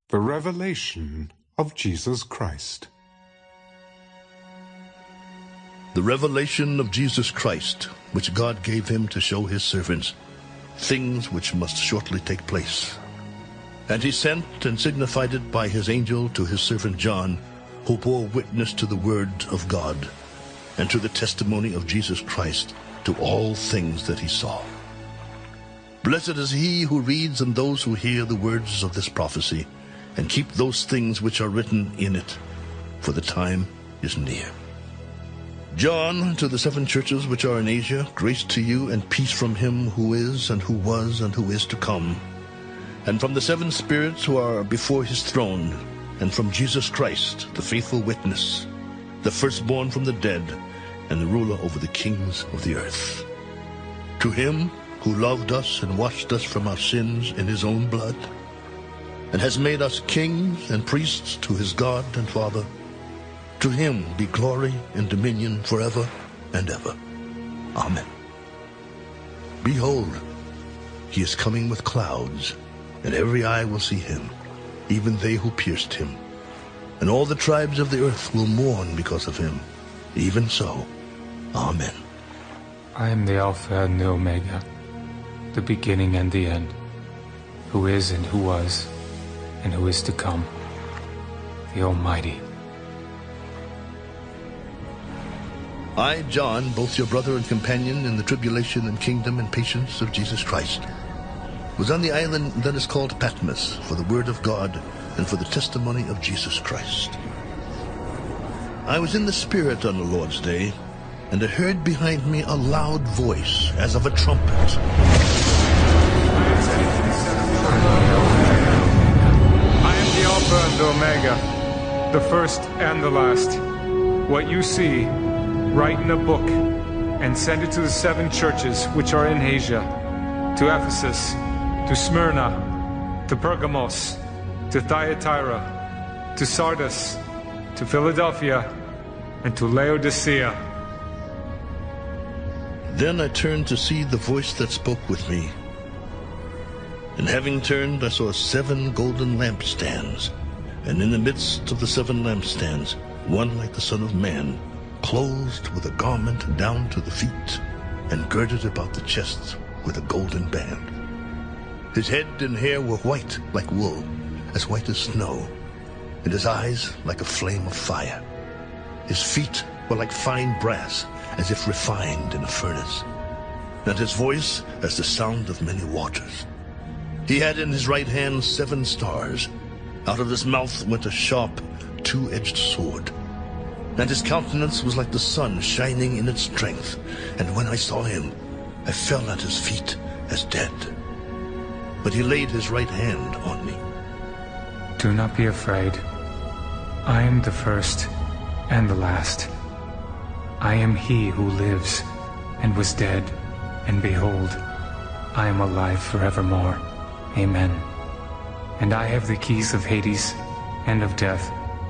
The revelation of Jesus Christ. The revelation of Jesus Christ, which God gave him to show his servants things which must shortly take place. And he sent and signified it by his angel to his servant John, who bore witness to the word of God, and to the testimony of Jesus Christ, to all things that he saw. Blessed is he who reads and those who hear the words of this prophecy, and keep those things which are written in it, for the time is near. John, to the 7 churches which are in Asia, grace to you and peace from him who is, and who was, and who is to come, and from the 7 spirits who are before his throne, and from Jesus Christ, the faithful witness, the firstborn from the dead, and the ruler over the kings of the earth. To him who loved us and washed us from our sins in his own blood, and has made us kings and priests to his God and Father, to him be glory and dominion forever and ever. Amen. Behold, he is coming with clouds, and every eye will see him, even they who pierced him. And all the tribes of the earth will mourn because of him. Even so. Amen. I am the Alpha and the Omega, the beginning and the end, who is and who was, and who is to come, the Almighty. I, John, both your brother and companion in the tribulation and kingdom and patience of Jesus Christ, was on the island that is called Patmos for the word of God and for the testimony of Jesus Christ. I was in the Spirit on the Lord's day, and I heard behind me a loud voice as of a trumpet. Alpha and the Omega, the first and the last. What you see, write in a book, and send it to the 7 churches which are in Asia, to Ephesus, to Smyrna, to Pergamos, to Thyatira, to Sardis, to Philadelphia, and to Laodicea. Then I turned to see the voice that spoke with me. And having turned, I saw 7 golden lampstands, and in the midst of the 7 lampstands, one like the Son of Man, clothed with a garment down to the feet, and girded about the chest with a golden band. His head and hair were white like wool, as white as snow, and his eyes like a flame of fire. His feet were like fine brass, as if refined in a furnace, and his voice as the sound of many waters. He had in his right hand 7 stars. Out of his mouth went a sharp, 2-edged sword. And his countenance was like the sun shining in its strength. And when I saw him, I fell at his feet as dead. But he laid his right hand on me. Do not be afraid. I am the first and the last. I am he who lives and was dead, and behold, I am alive forevermore. Amen. And I have the keys of Hades and of death.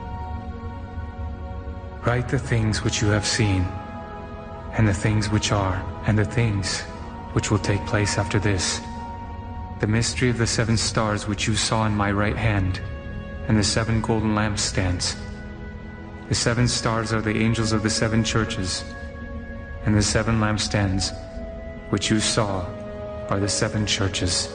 Write the things which you have seen, and the things which are, and the things which will take place after this. The mystery of the 7 stars which you saw in my right hand, and the 7 golden lampstands. The 7 stars are the angels of the 7 churches, and the 7 lampstands which you saw are the 7 churches.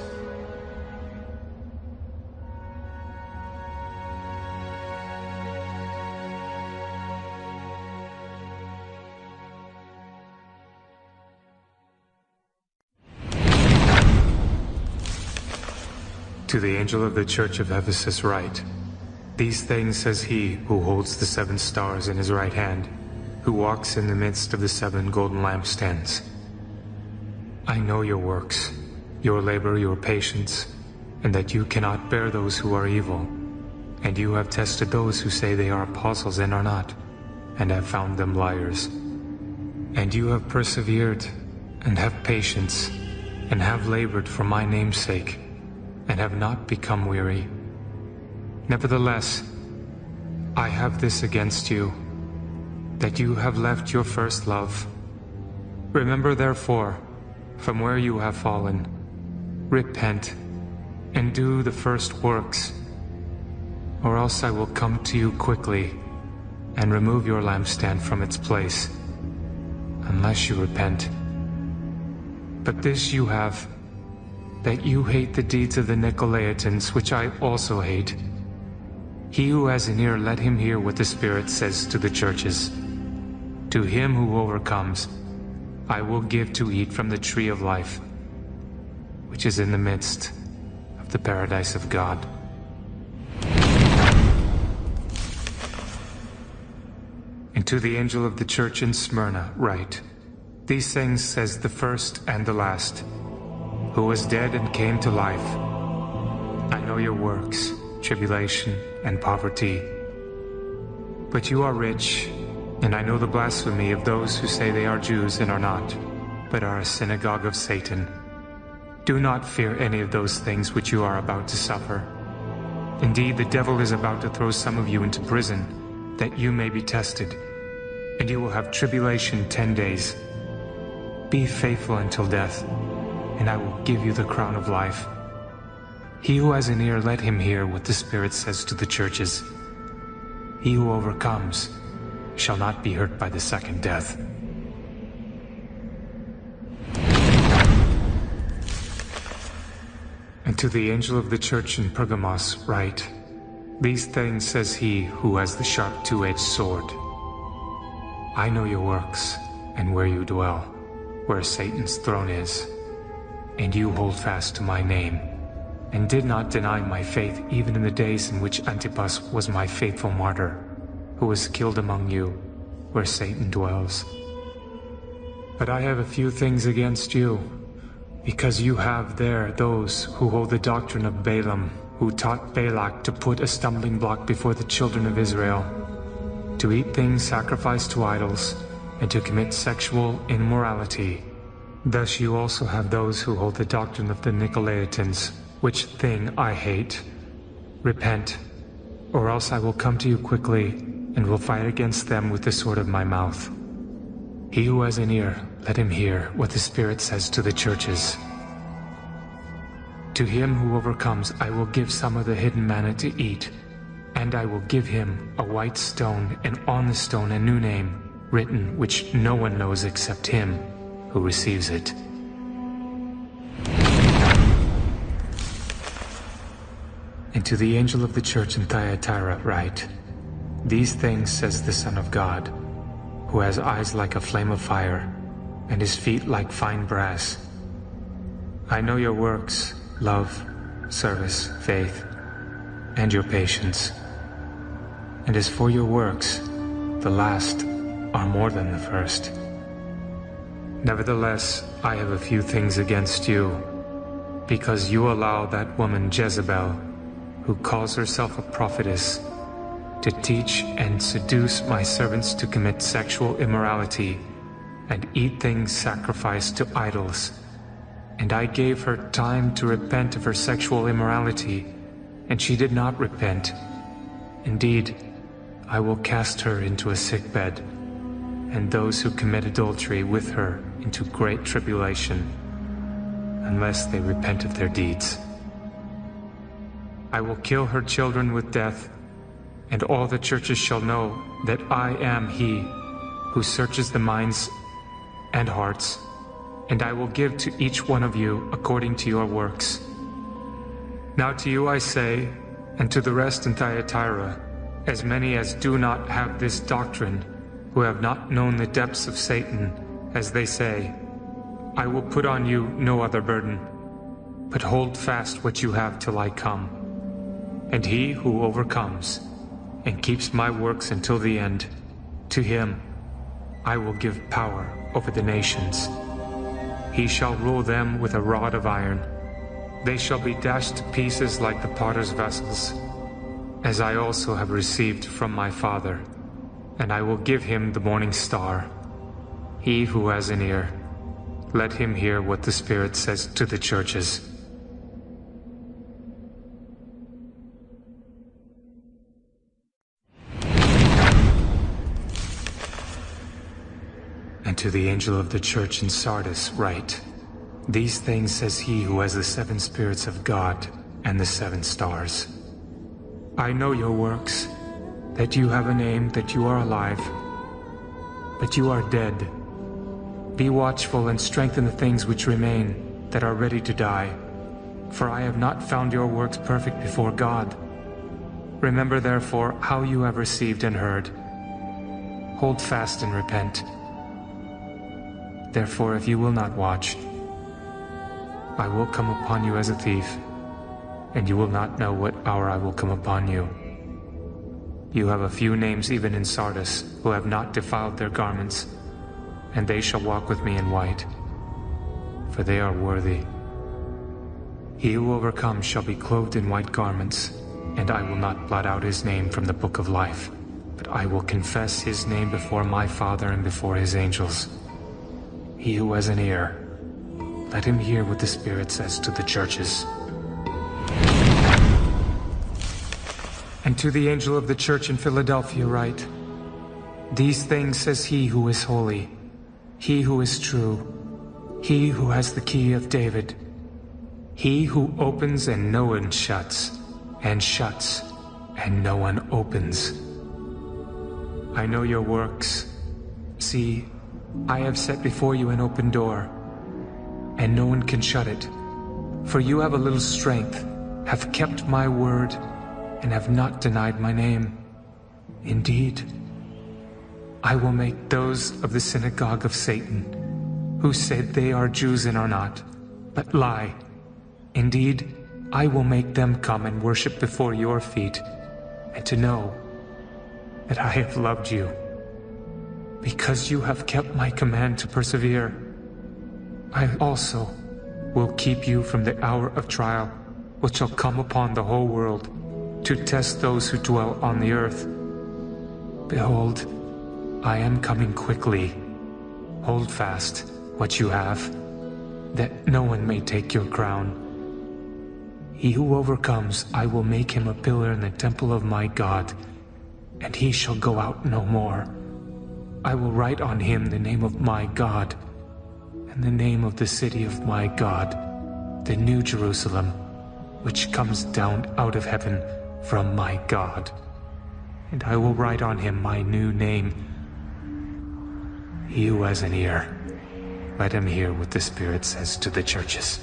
To the angel of the church of Ephesus write, These things says he who holds the 7 stars in his right hand, who walks in the midst of the 7 golden lampstands. I know your works, your labor, your patience, and that you cannot bear those who are evil. And you have tested those who say they are apostles and are not, and have found them liars. And you have persevered, and have patience, and have labored for my name's sake, and have not become weary. Nevertheless, I have this against you, that you have left your first love. Remember therefore, from where you have fallen, repent, and do the first works, or else I will come to you quickly and remove your lampstand from its place, unless you repent. But this you have, that you hate the deeds of the Nicolaitans, which I also hate. He who has an ear, let him hear what the Spirit says to the churches. To him who overcomes, I will give to eat from the tree of life, which is in the midst of the paradise of God. And to the angel of the church in Smyrna write, These things says the first and the last, who was dead and came to life. I know your works, tribulation and poverty, but you are rich, and I know the blasphemy of those who say they are Jews and are not, but are a synagogue of Satan. Do not fear any of those things which you are about to suffer. Indeed, the devil is about to throw some of you into prison, that you may be tested, and you will have tribulation 10 days. Be faithful until death, and I will give you the crown of life. He who has an ear, let him hear what the Spirit says to the churches. He who overcomes shall not be hurt by the second death. And to the angel of the church in Pergamos write, These things says he who has the sharp two-edged sword. I know your works, and where you dwell, where Satan's throne is, and you hold fast to my name, and did not deny my faith even in the days in which Antipas was my faithful martyr, who was killed among you, where Satan dwells. But I have a few things against you, because you have there those who hold the doctrine of Balaam, who taught Balak to put a stumbling block before the children of Israel, to eat things sacrificed to idols, and to commit sexual immorality. Thus you also have those who hold the doctrine of the Nicolaitans, which thing I hate. Repent, or else I will come to you quickly, and will fight against them with the sword of my mouth. He who has an ear, let him hear what the Spirit says to the churches. To him who overcomes, I will give some of the hidden manna to eat, and I will give him a white stone, and on the stone a new name, written which no one knows except him who receives it. And to the angel of the church in Thyatira write, These things says the Son of God, who has eyes like a flame of fire, and his feet like fine brass. I know your works, love, service, faith, and your patience. And as for your works, the last are more than the first. Nevertheless, I have a few things against you, because you allow that woman Jezebel, who calls herself a prophetess, to teach and seduce my servants to commit sexual immorality and eat things sacrificed to idols. And I gave her time to repent of her sexual immorality, and she did not repent. Indeed, I will cast her into a sickbed, and those who commit adultery with her into great tribulation, unless they repent of their deeds. I will kill her children with death, and all the churches shall know that I am he who searches the minds and hearts, and I will give to each one of you according to your works. Now to you I say, and to the rest in Thyatira, as many as do not have this doctrine, who have not known the depths of Satan, as they say, I will put on you no other burden, but hold fast what you have till I come. And he who overcomes and keeps my works until the end, to him I will give power over the nations. He shall rule them with a rod of iron. They shall be dashed to pieces like the potter's vessels, as I also have received from my Father, and I will give him the morning star. He who has an ear, let him hear what the Spirit says to the churches. And to the angel of the church in Sardis write, These things says he who has the 7 spirits of God and the 7 stars. I know your works, that you have a name, that you are alive, but you are dead. Be watchful and strengthen the things which remain, that are ready to die. For I have not found your works perfect before God. Remember therefore how you have received and heard. Hold fast and repent. Therefore, if you will not watch, I will come upon you as a thief, and you will not know what hour I will come upon you. You have a few names even in Sardis, who have not defiled their garments, and they shall walk with me in white, for they are worthy. He who overcomes shall be clothed in white garments, and I will not blot out his name from the book of life, but I will confess his name before my Father and before his angels. He who has an ear, let him hear what the Spirit says to the churches. And to the angel of the church in Philadelphia write, These things says he who is holy, he who is true, he who has the key of David, he who opens and no one shuts, and shuts and no one opens. I know your works. See, I have set before you an open door, and no one can shut it. For you have a little strength, have kept my word, and have not denied my name. Indeed, I will make those of the synagogue of Satan, who say they are Jews and are not, but lie. Indeed, I will make them come and worship before your feet, and to know that I have loved you. Because you have kept my command to persevere, I also will keep you from the hour of trial, which shall come upon the whole world, to test those who dwell on the earth. Behold, I am coming quickly. Hold fast what you have, that no one may take your crown. He who overcomes, I will make him a pillar in the temple of my God, and he shall go out no more. I will write on him the name of my God, and the name of the city of my God, the New Jerusalem, which comes down out of heaven from my God. And I will write on him my new name. He who has an ear, let him hear what the Spirit says to the churches.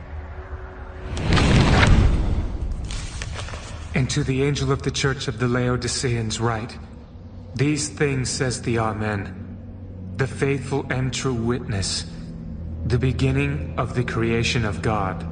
And to the angel of the church of the Laodiceans write, These things says the Amen, the faithful and true witness, the beginning of the creation of God.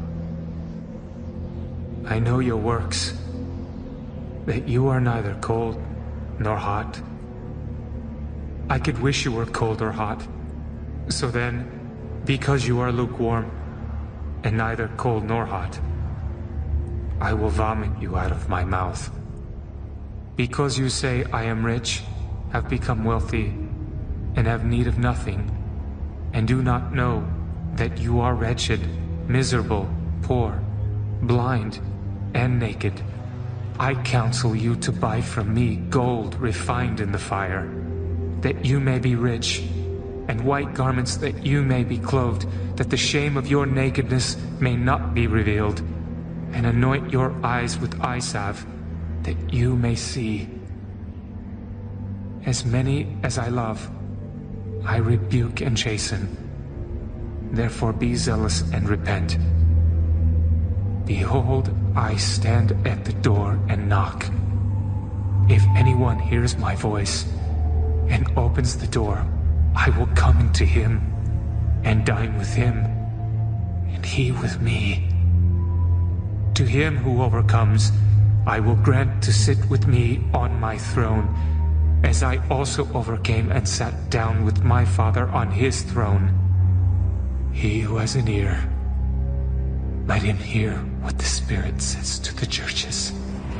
I know your works, that you are neither cold nor hot. I could wish you were cold or hot. So then, because you are lukewarm, and neither cold nor hot, I will vomit you out of my mouth. Because you say, I am rich, have become wealthy, and have need of nothing, and do not know that you are wretched, miserable, poor, blind, and naked, I counsel you to buy from me gold refined in the fire, that you may be rich, and white garments that you may be clothed, that the shame of your nakedness may not be revealed, and anoint your eyes with eye salve, that you may see. As many as I love, I rebuke and chasten. Therefore be zealous and repent. Behold, I stand at the door and knock. If anyone hears my voice and opens the door, I will come into him and dine with him, and he with me. To him who overcomes, I will grant to sit with me on my throne, as I also overcame and sat down with my Father on his throne. He who has an ear, let him hear what the Spirit says to the churches.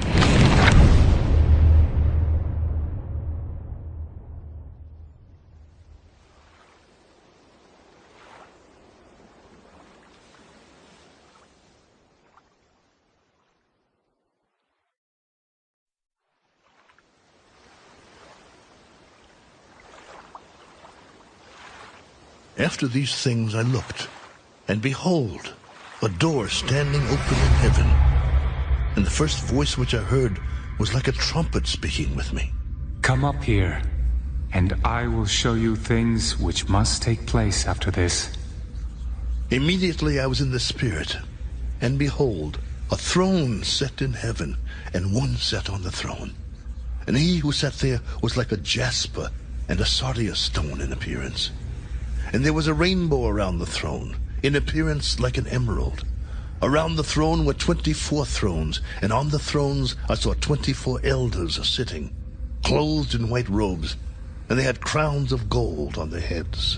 After these things I looked, and behold, a door standing open in heaven. And the first voice which I heard was like a trumpet speaking with me. Come up here, and I will show you things which must take place after this. Immediately I was in the Spirit, and behold, a throne set in heaven, and one sat on the throne. And he who sat there was like a jasper and a sardius stone in appearance. And there was a rainbow around the throne, in appearance like an emerald. Around the throne were 24 thrones, and on the thrones I saw 24 elders sitting, clothed in white robes, and they had crowns of gold on their heads.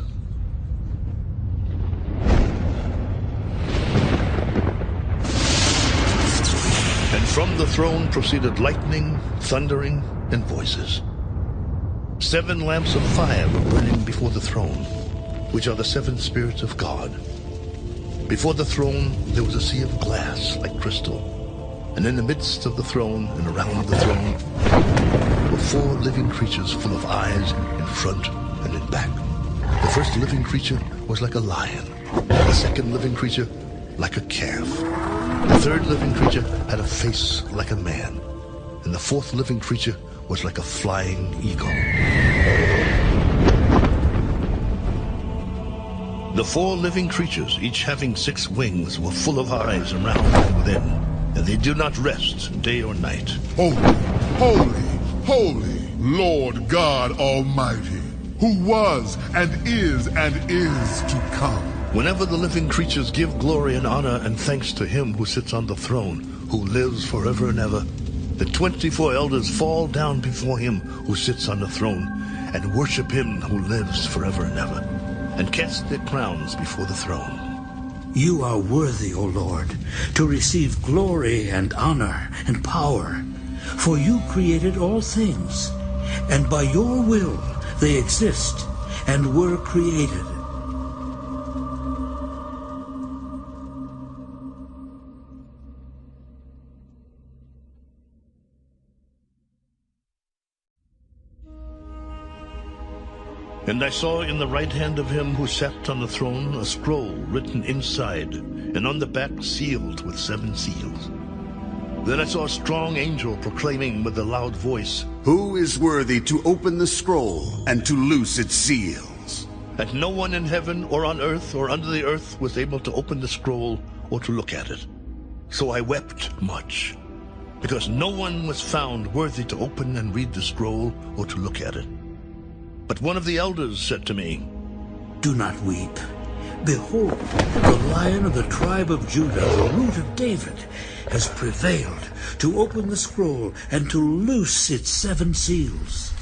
And from the throne proceeded lightning, thundering, and voices. 7 lamps of fire were burning before the throne, which are the 7 spirits of God. Before the throne there was a sea of glass like crystal, and in the midst of the throne and around the throne were 4 living creatures full of eyes in front and in back. The first living creature was like a lion, the second living creature like a calf. The third living creature had a face like a man, and the fourth living creature was like a flying eagle. The 4 living creatures, each having 6 wings, were full of eyes around and within, and they do not rest day or night. Holy, holy, holy, Lord God Almighty, who was and is to come. Whenever the living creatures give glory and honor and thanks to him who sits on the throne, who lives forever and ever, the 24 elders fall down before him who sits on the throne and worship him who lives forever and ever, and cast their crowns before the throne. You are worthy, O Lord, to receive glory and honor and power, for you created all things, and by your will they exist and were created. And I saw in the right hand of him who sat on the throne a scroll written inside, and on the back sealed with 7 seals. Then I saw a strong angel proclaiming with a loud voice, Who is worthy to open the scroll and to loose its seals? And no one in heaven or on earth or under the earth was able to open the scroll or to look at it. So I wept much, because no one was found worthy to open and read the scroll or to look at it. But one of the elders said to me, Do not weep. Behold, the Lion of the tribe of Judah, the Root of David, has prevailed to open the scroll and to loose its 7 seals.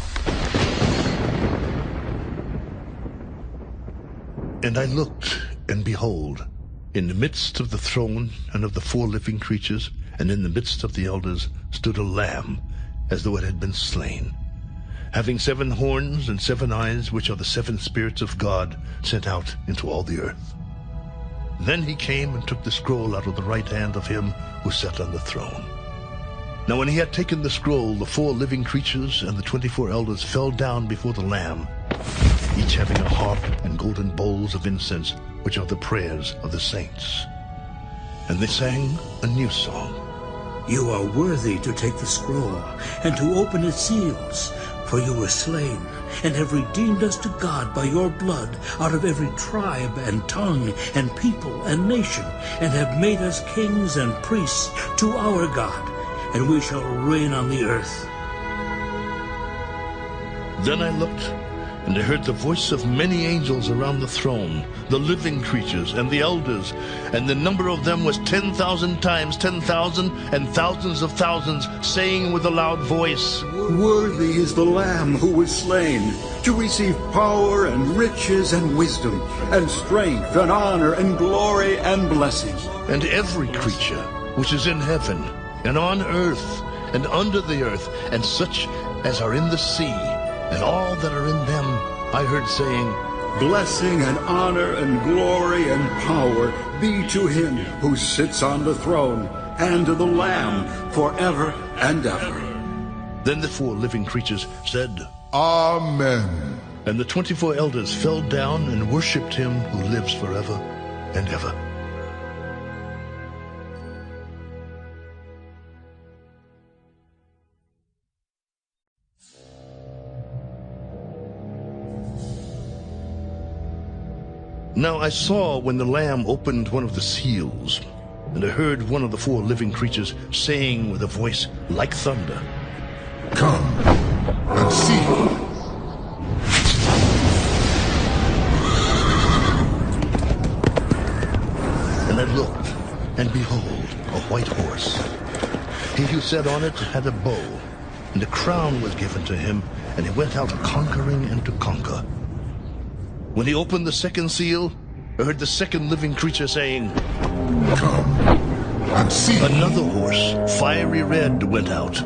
And I looked, and behold, in the midst of the throne and of the 4 living creatures, and in the midst of the elders, stood a lamb, as though it had been slain, having 7 horns and 7 eyes, which are the 7 spirits of God sent out into all the earth. Then he came and took the scroll out of the right hand of him who sat on the throne. Now when he had taken the scroll, the 4 living creatures and the 24 elders fell down before the Lamb, each having a harp and golden bowls of incense, which are the prayers of the saints. And they sang a new song. You are worthy to take the scroll and to open its seals, for you were slain, and have redeemed us to God by your blood out of every tribe and tongue and people and nation, and have made us kings and priests to our God, and we shall reign on the earth. Then I looked, and I heard the voice of many angels around the throne, the living creatures and the elders, and the number of them was 10,000 times 10,000 and thousands of thousands, saying with a loud voice, Worthy is the Lamb who was slain, to receive power and riches and wisdom, and strength and honor and glory and blessing. And every creature which is in heaven and on earth and under the earth, and such as are in the sea, and all that are in them, I heard saying, Blessing and honor and glory and power be to him who sits on the throne, and to the Lamb forever and ever. Then the 4 living creatures said, Amen. And the 24 elders fell down and worshipped him who lives forever and ever. Now I saw when the Lamb opened one of the seals, and I heard one of the 4 living creatures saying with a voice like thunder, Come and see. And I looked, and behold, a white horse. He who sat on it had a bow, and a crown was given to him, and he went out conquering and to conquer. When he opened the 2nd seal, I heard the 2nd living creature saying, Come and see. Another horse, fiery red, went out.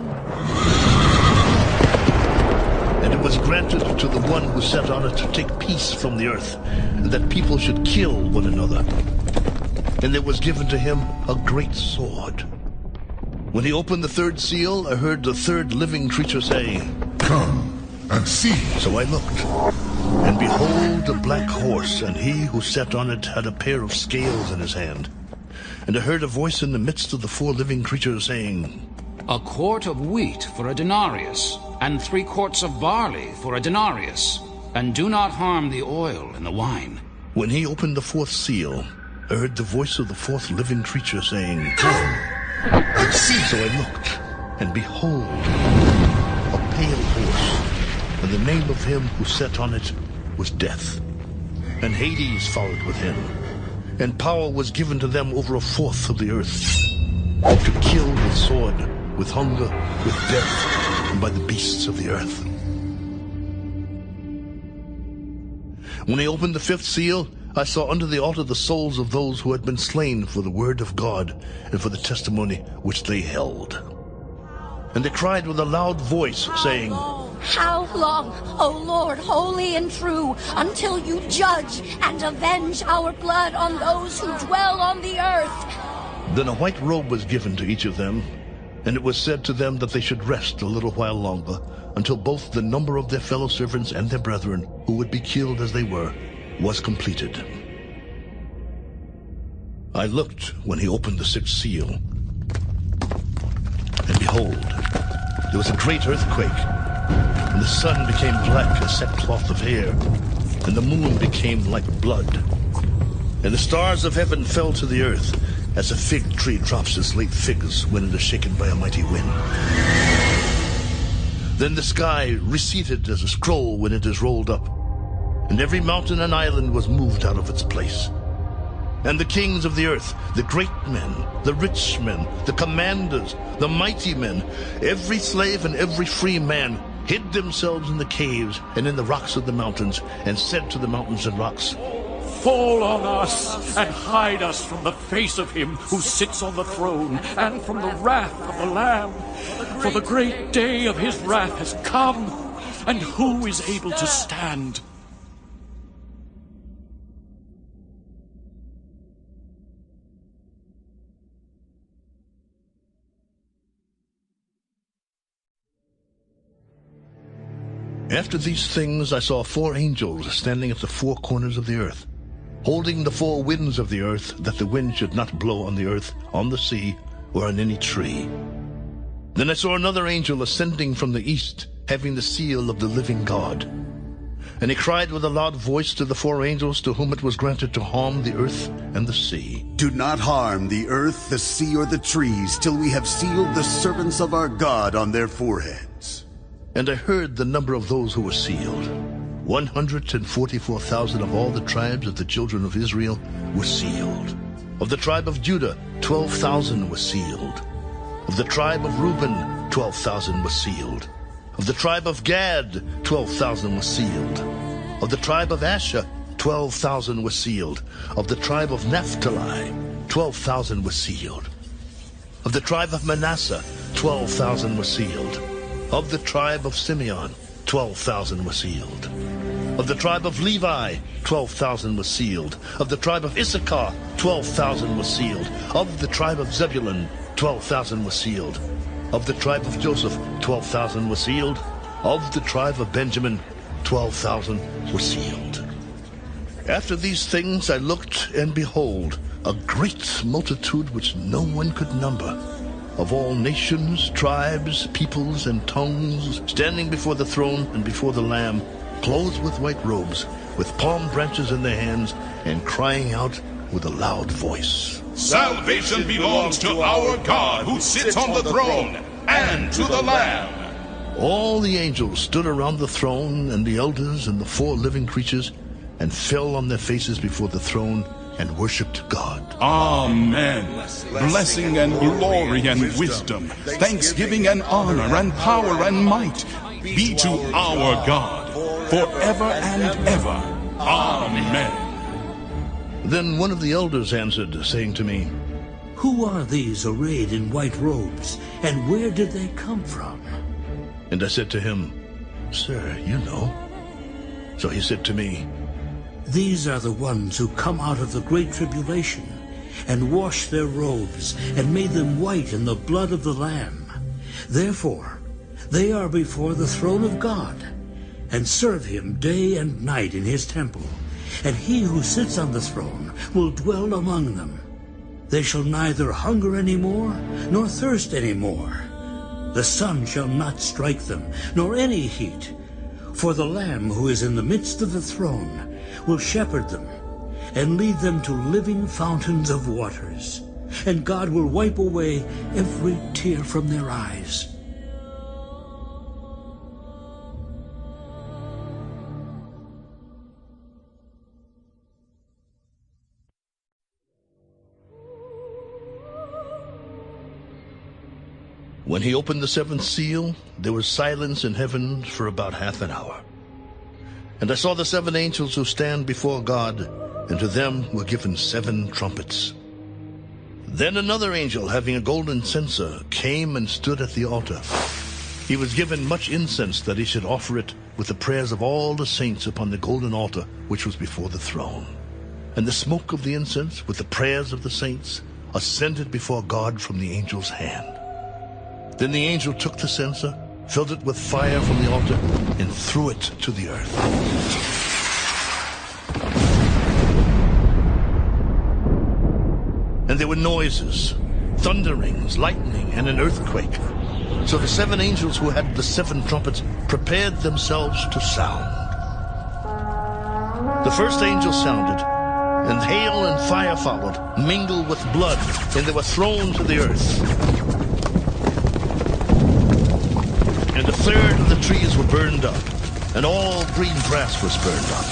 And it was granted to the one who sat on it to take peace from the earth, and that people should kill one another. And there was given to him a great sword. When he opened the 3rd seal, I heard the 3rd living creature say, Come and see. So I looked, and behold, a black horse, and he who sat on it had a pair of scales in his hand. And I heard a voice in the midst of the 4 living creatures saying, A quart of wheat for a denarius, and 3 quarts of barley for a denarius, and do not harm the oil and the wine. When he opened the 4th seal, I heard the voice of the 4th living creature saying, Come and see. So I looked, and behold, a pale horse, and the name of him who sat on it was Death. And Hades followed with him, and power was given to them over 1/4 of the earth, to kill with sword, with hunger, with death, and by the beasts of the earth. When he opened the 5th seal, I saw under the altar the souls of those who had been slain for the word of God and for the testimony which they held. And they cried with a loud voice, saying, How long, O Lord, holy and true, until you judge and avenge our blood on those who dwell on the earth? Then a white robe was given to each of them, and it was said to them that they should rest a little while longer, until both the number of their fellow servants and their brethren, who would be killed as they were, was completed. I looked when he opened the 6th seal, and behold, there was a great earthquake, and the sun became black as sackcloth of hair, and the moon became like blood, and the stars of heaven fell to the earth, as a fig tree drops its late figs when it is shaken by a mighty wind. Then the sky receded as a scroll when it is rolled up, and every mountain and island was moved out of its place. And the kings of the earth, the great men, the rich men, the commanders, the mighty men, every slave and every free man, hid themselves in the caves and in the rocks of the mountains, and said to the mountains and rocks, Fall on us and hide us from the face of him who sits on the throne and from the wrath of the Lamb. For the great day of his wrath has come, and who is able to stand? After these things I saw 4 angels standing at the 4 corners of the earth, holding the 4 winds of the earth, that the wind should not blow on the earth, on the sea, or on any tree. Then I saw another angel ascending from the east, having the seal of the living God. And he cried with a loud voice to the 4 angels to whom it was granted to harm the earth and the sea. Do not harm the earth, the sea, or the trees, till we have sealed the servants of our God on their foreheads. And I heard the number of those who were sealed. 144,000 of all the tribes of the children of Israel were sealed. Of the tribe of Judah, 12,000 were sealed. Of the tribe of Reuben, 12,000 were sealed. Of the tribe of Gad, 12,000 were sealed. Of the tribe of Asher, 12,000 were sealed. Of the tribe of Naphtali, 12,000 were sealed. Of the tribe of Manasseh, 12,000 were sealed. Of the tribe of Simeon, 12,000 were sealed. Of the tribe of Levi, 12,000 were sealed. Of the tribe of Issachar, 12,000 were sealed. Of the tribe of Zebulun, 12,000 were sealed. Of the tribe of Joseph, 12,000 were sealed. Of the tribe of Benjamin, 12,000 were sealed. After these things I looked, and behold, a great multitude which no one could number, of all nations, tribes, peoples, and tongues, standing before the throne and before the Lamb, clothed with white robes, with palm branches in their hands and crying out with a loud voice. Salvation belongs to our God who sits on the throne and to the Lamb. All the angels stood around the throne and the elders and the 4 living creatures and fell on their faces before the throne and worshipped God. Amen. Blessing and glory and wisdom, thanksgiving and honor and power and might be to our God forever and ever. Amen. Then one of the elders answered, saying to me, Who are these arrayed in white robes, and where did they come from? And I said to him, Sir, you know. So he said to me, These are the ones who come out of the great tribulation, and washed their robes, and made them white in the blood of the Lamb. Therefore, they are before the throne of God, and serve him day and night in his temple. And he who sits on the throne will dwell among them. They shall neither hunger any more, nor thirst any more. The sun shall not strike them, nor any heat. For the Lamb who is in the midst of the throne will shepherd them, and lead them to living fountains of waters. And God will wipe away every tear from their eyes. When he opened the 7th seal, there was silence in heaven for about half an hour. And I saw the 7 angels who stand before God, and to them were given 7 trumpets. Then another angel, having a golden censer, came and stood at the altar. He was given much incense, that he should offer it with the prayers of all the saints upon the golden altar which was before the throne. And the smoke of the incense, with the prayers of the saints, ascended before God from the angel's hand. Then the angel took the censer, filled it with fire from the altar, and threw it to the earth. And there were noises, thunderings, lightning, and an earthquake. So the 7 angels who had the 7 trumpets prepared themselves to sound. The first angel sounded, and hail and fire followed, mingled with blood, and they were thrown to the earth. And 1/3 of the trees were burned up, and all green grass was burned up.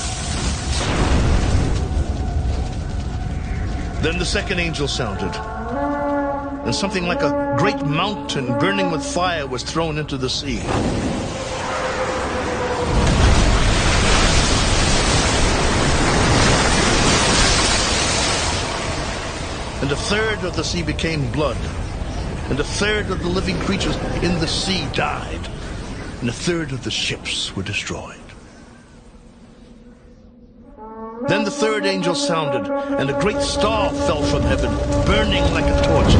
Then the second angel sounded, and something like a great mountain burning with fire was thrown into the sea. And 1/3 of the sea became blood, and 1/3 of the living creatures in the sea died, and 1/3 of the ships were destroyed. Then the third angel sounded, and a great star fell from heaven, burning like a torch.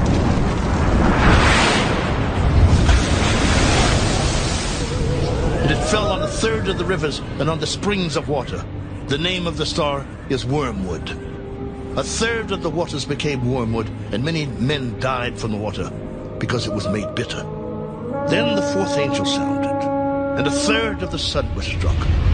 And it fell on 1/3 of the rivers and on the springs of water. The name of the star is Wormwood. 1/3 of the waters became wormwood, and many men died from the water, because it was made bitter. Then the fourth angel sounded, and 1/3 of the sun was struck,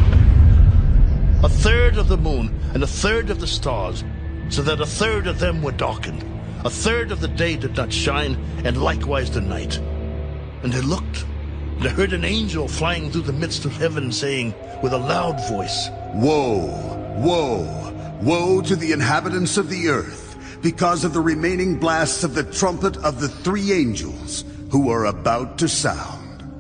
1/3 of the moon, and 1/3 of the stars, so that 1/3 of them were darkened. 1/3 of the day did not shine, and likewise the night. And I looked, and I heard an angel flying through the midst of heaven, saying with a loud voice, Woe, woe, woe to the inhabitants of the earth, because of the remaining blasts of the trumpet of the 3 angels who are about to sound.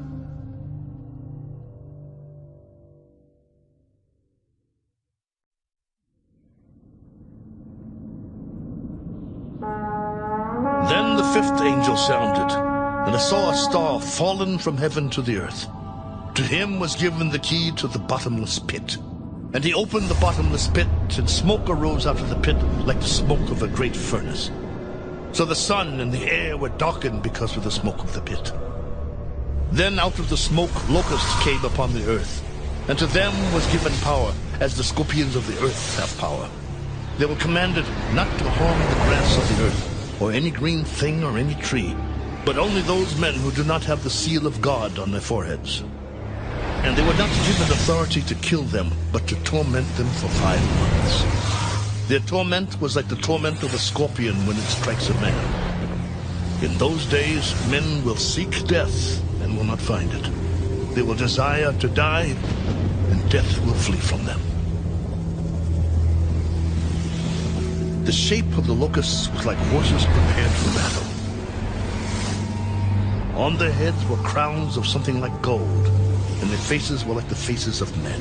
Then the 5th angel sounded, and I saw a star fallen from heaven to the earth. To him was given the key to the bottomless pit. And he opened the bottomless pit, and smoke arose out of the pit like the smoke of a great furnace. So the sun and the air were darkened because of the smoke of the pit. Then out of the smoke locusts came upon the earth, and to them was given power, as the scorpions of the earth have power. They were commanded not to harm the grass of the earth, or any green thing or any tree, but only those men who do not have the seal of God on their foreheads. And they were not given authority to kill them, but to torment them for 5 months. Their torment was like the torment of a scorpion when it strikes a man. In those days, men will seek death and will not find it. They will desire to die, and death will flee from them. The shape of the locusts was like horses prepared for battle. On their heads were crowns of something like gold, and their faces were like the faces of men.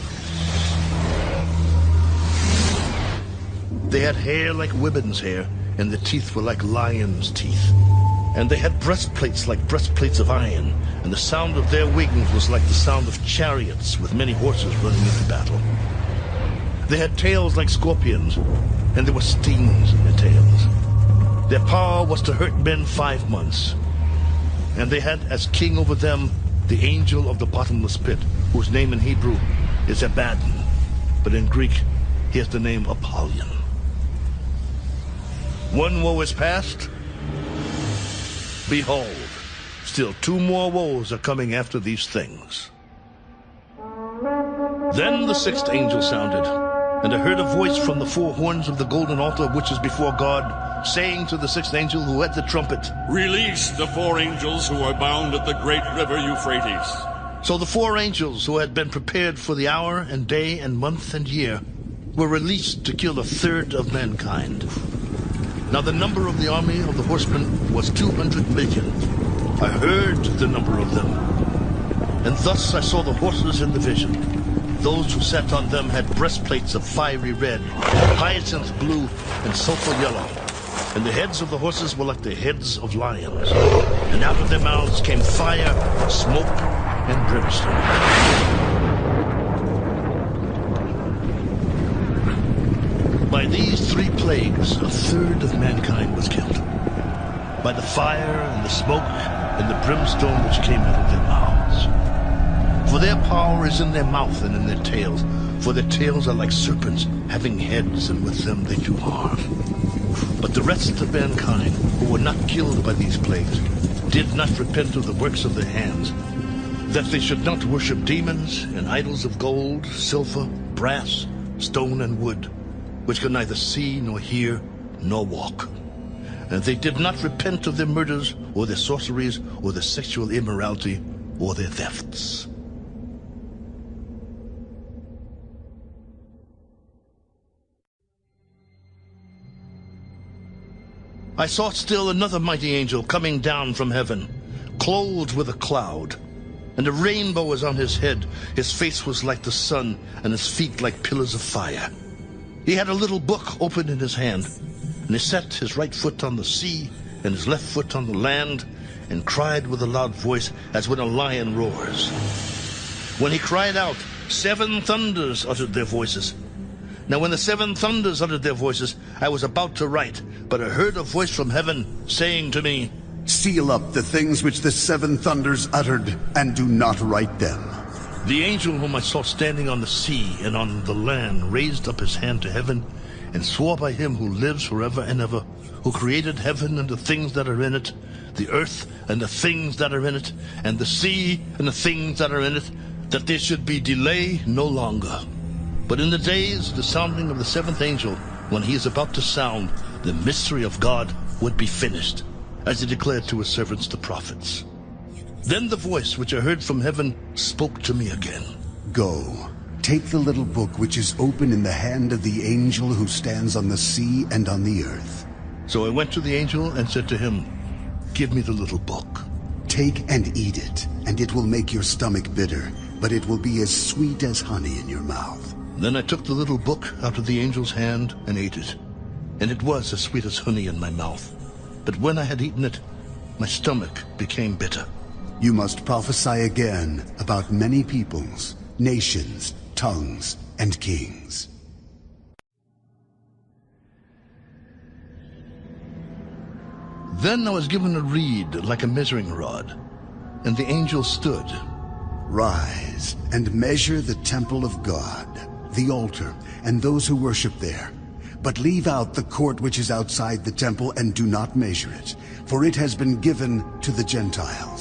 They had hair like women's hair, and their teeth were like lions' teeth. And they had breastplates like breastplates of iron, and the sound of their wings was like the sound of chariots with many horses running into battle. They had tails like scorpions, and there were stings in their tails. Their power was to hurt men 5 months. And they had as king over them the angel of the bottomless pit, whose name in Hebrew is Abaddon, but in Greek he has the name Apollyon. One woe is past. Behold, still 2 more woes are coming after these things. Then the 6th angel sounded, and I heard a voice from the 4 horns of the golden altar which is before God, saying to the 6th angel who had the trumpet, Release the 4 angels who are bound at the great river Euphrates. So the 4 angels who had been prepared for the hour and day and month and year were released to kill 1/3 of mankind. Now the number of the army of the horsemen was 200 million. I heard the number of them. And thus I saw the horses in the vision. Those who sat on them had breastplates of fiery red, hyacinth blue, and sulfur yellow. And the heads of the horses were like the heads of lions. And out of their mouths came fire, smoke, and brimstone. By these 3 plagues, 1/3 of mankind was killed. By the fire and the smoke and the brimstone which came out of their mouths. For their power is in their mouth and in their tails. For their tails are like serpents, having heads, and with them they do harm. But the rest of mankind, who were not killed by these plagues, did not repent of the works of their hands, that they should not worship demons and idols of gold, silver, brass, stone, and wood, which could neither see nor hear nor walk. And they did not repent of their murders, or their sorceries, or their sexual immorality, or their thefts. I saw still another mighty angel coming down from heaven, clothed with a cloud, and a rainbow was on his head. His face was like the sun, and his feet like pillars of fire. He had a little book open in his hand, and he set his right foot on the sea and his left foot on the land, and cried with a loud voice as when a lion roars. When he cried out, 7 thunders uttered their voices. Now when the 7 thunders uttered their voices, I was about to write, but I heard a voice from heaven saying to me, Seal up the things which the 7 thunders uttered, and do not write them. The angel whom I saw standing on the sea and on the land raised up his hand to heaven and swore by him who lives forever and ever, who created heaven and the things that are in it, the earth and the things that are in it, and the sea and the things that are in it, that there should be delay no longer. But in the days of the sounding of the 7th angel, when he is about to sound, the mystery of God would be finished, as he declared to his servants the prophets. Then the voice which I heard from heaven spoke to me again. Go, take the little book which is open in the hand of the angel who stands on the sea and on the earth. So I went to the angel and said to him, Give me the little book. Take and eat it, and it will make your stomach bitter, but it will be as sweet as honey in your mouth. Then I took the little book out of the angel's hand and ate it, and it was as sweet as honey in my mouth. But when I had eaten it, my stomach became bitter. You must prophesy again about many peoples, nations, tongues, and kings. Then I was given a reed like a measuring rod, and the angel stood. Rise and measure the temple of God, the altar, and those who worship there. But leave out the court which is outside the temple and do not measure it, for it has been given to the Gentiles.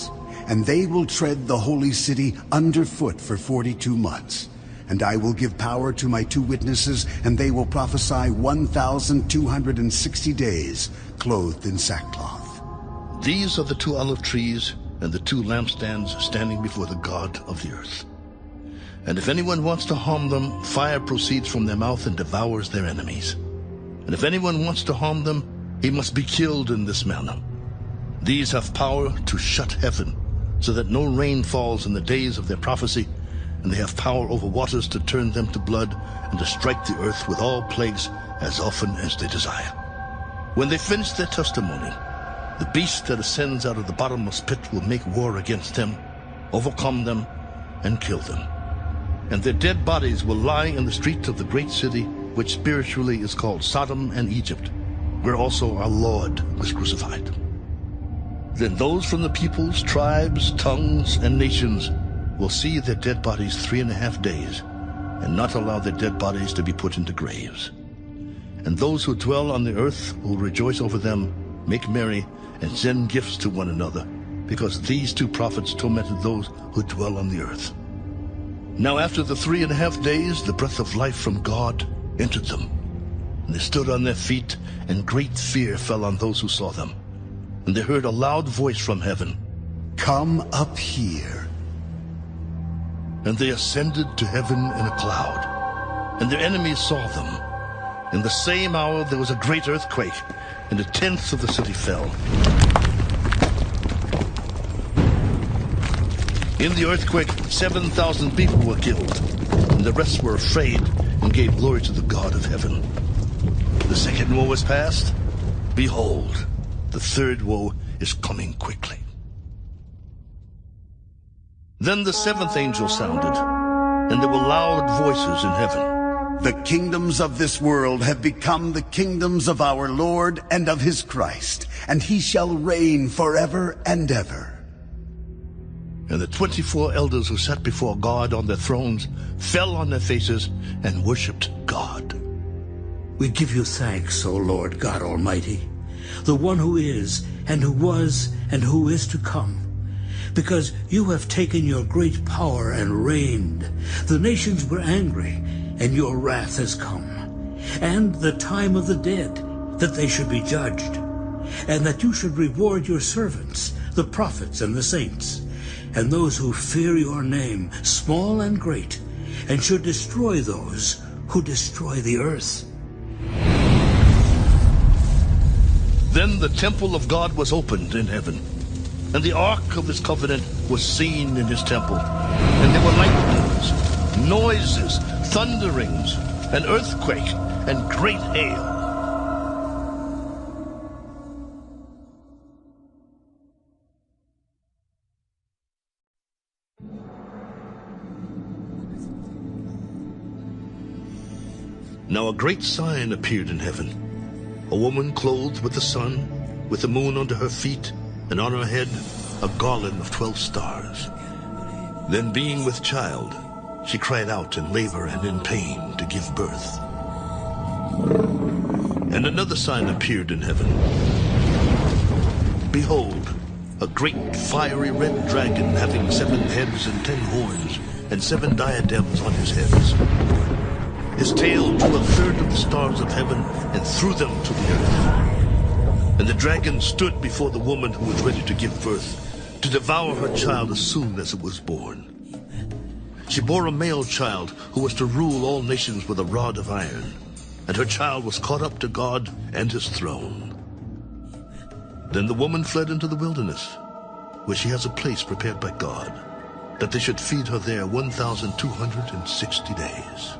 and they will tread the holy city underfoot for 42 months. And I will give power to my 2 witnesses, and they will prophesy 1,260 days, clothed in sackcloth. These are the 2 olive trees and the 2 lampstands standing before the God of the earth. And if anyone wants to harm them, fire proceeds from their mouth and devours their enemies. And if anyone wants to harm them, he must be killed in this manner. These have power to shut heaven, so that no rain falls in the days of their prophecy, and they have power over waters to turn them to blood, and to strike the earth with all plagues as often as they desire. When they finish their testimony, the beast that ascends out of the bottomless pit will make war against them, overcome them, and kill them. And their dead bodies will lie in the streets of the great city, which spiritually is called Sodom and Egypt, where also our Lord was crucified. Then those from the peoples, tribes, tongues, and nations will see their dead bodies 3.5 days, and not allow their dead bodies to be put into graves. And those who dwell on the earth will rejoice over them, make merry, and send gifts to one another, because these 2 prophets tormented those who dwell on the earth. Now after the 3.5 days, the breath of life from God entered them. And they stood on their feet, and great fear fell on those who saw them. And they heard a loud voice from heaven, "Come up here." And they ascended to heaven in a cloud, and their enemies saw them. In the same hour there was a great earthquake, and 1/10 of the city fell. In the earthquake, 7,000 people were killed, and the rest were afraid and gave glory to the God of heaven. The second woe was past. Behold, the third woe is coming quickly. Then the 7th angel sounded, and there were loud voices in heaven. "The kingdoms of this world have become the kingdoms of our Lord and of his Christ, and he shall reign forever and ever." And the 24 elders who sat before God on their thrones fell on their faces and worshipped God. We give you thanks, O Lord God Almighty, the one who is, and who was, and who is to come, because you have taken your great power and reigned. The nations were angry, and your wrath has come, and the time of the dead, that they should be judged, and that you should reward your servants, the prophets and the saints, and those who fear your name, small and great, and should destroy those who destroy the earth. Then the temple of God was opened in heaven, and the ark of his covenant was seen in his temple. And there were lightnings, noises, thunderings, an earthquake, and great hail. Now a great sign appeared in heaven, a woman clothed with the sun, with the moon under her feet, and on her head a garland of 12 stars. Then being with child, she cried out in labor and in pain to give birth. And another sign appeared in heaven. Behold, a great fiery red dragon having 7 heads and 10 horns, and 7 diadems on his heads. His tail drew 1/3 of the stars of heaven and threw them to the earth. And the dragon stood before the woman who was ready to give birth, to devour her child as soon as it was born. She bore a male child who was to rule all nations with a rod of iron, and her child was caught up to God and his throne. Then the woman fled into the wilderness, where she has a place prepared by God, that they should feed her there 1,260 days.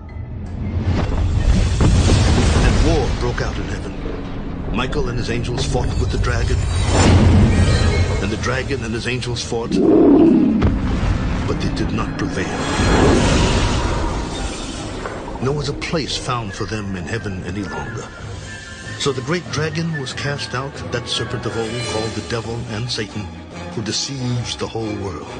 And war broke out in heaven. Michael and his angels fought with the dragon, and the dragon and his angels fought, but they did not prevail. Nor was a place found for them in heaven any longer. So the great dragon was cast out, that serpent of old, called the devil and Satan, who deceives the whole world.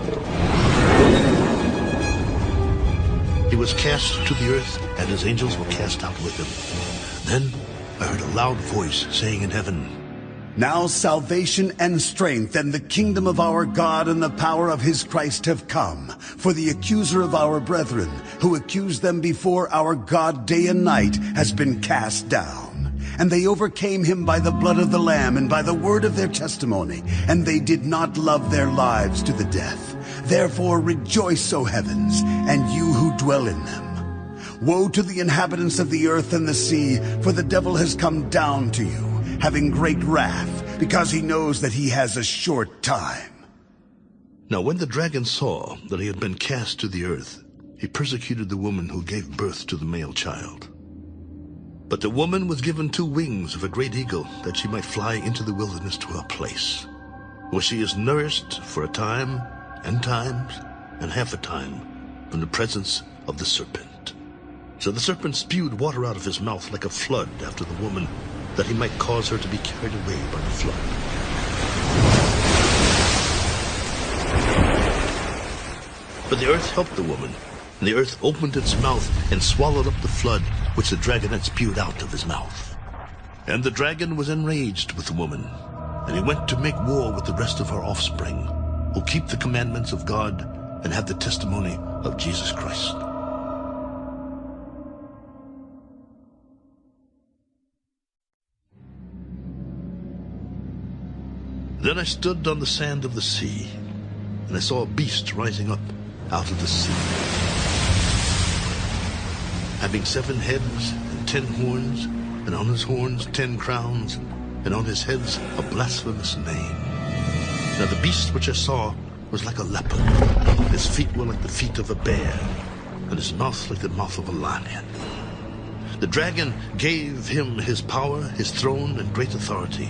He was cast to the earth, and his angels were cast out with him. Then I heard a loud voice saying in heaven, Now salvation and strength and the kingdom of our God and the power of his Christ have come. For the accuser of our brethren, who accused them before our God day and night, has been cast down. And they overcame him by the blood of the Lamb and by the word of their testimony, and they did not love their lives to the death. Therefore rejoice, O heavens, and you who dwell in them. Woe to the inhabitants of the earth and the sea, for the devil has come down to you, having great wrath, because he knows that he has a short time. Now when the dragon saw that he had been cast to the earth, he persecuted the woman who gave birth to the male child. But the woman was given 2 wings of a great eagle, that she might fly into the wilderness to a place, where she is nourished for a time, and times, and half a time, from the presence of the serpent. So the serpent spewed water out of his mouth like a flood after the woman, that he might cause her to be carried away by the flood. But the earth helped the woman, and the earth opened its mouth and swallowed up the flood which the dragon had spewed out of his mouth. And the dragon was enraged with the woman, and he went to make war with the rest of her offspring, who keep the commandments of God and have the testimony of Jesus Christ. Then I stood on the sand of the sea, and I saw a beast rising up out of the sea, having 7 heads and 10 horns, and on his horns 10 crowns, and on his heads a blasphemous name. Now the beast which I saw was like a leopard. His feet were like the feet of a bear, and his mouth like the mouth of a lion. The dragon gave him his power, his throne, and great authority.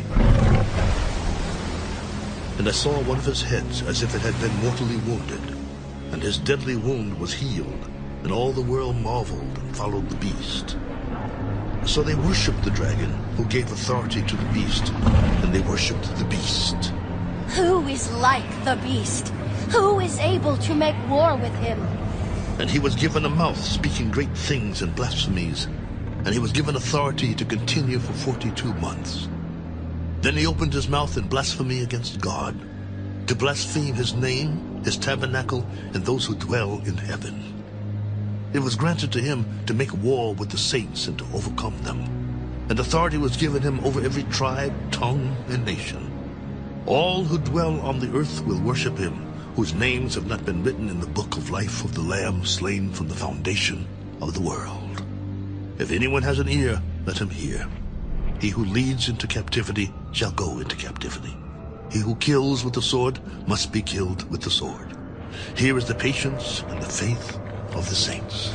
And I saw one of his heads as if it had been mortally wounded, and his deadly wound was healed, and all the world marveled and followed the beast. So they worshipped the dragon, who gave authority to the beast, and they worshipped the beast. Who is like the beast? Who is able to make war with him? And he was given a mouth speaking great things and blasphemies, and he was given authority to continue for 42 months. Then he opened his mouth in blasphemy against God, to blaspheme his name, his tabernacle, and those who dwell in heaven. It was granted to him to make war with the saints and to overcome them. And authority was given him over every tribe, tongue, and nation. All who dwell on the earth will worship him, whose names have not been written in the book of life of the Lamb slain from the foundation of the world. If anyone has an ear, let him hear. He who leads into captivity shall go into captivity. He who kills with the sword must be killed with the sword. Here is the patience and the faith of the saints.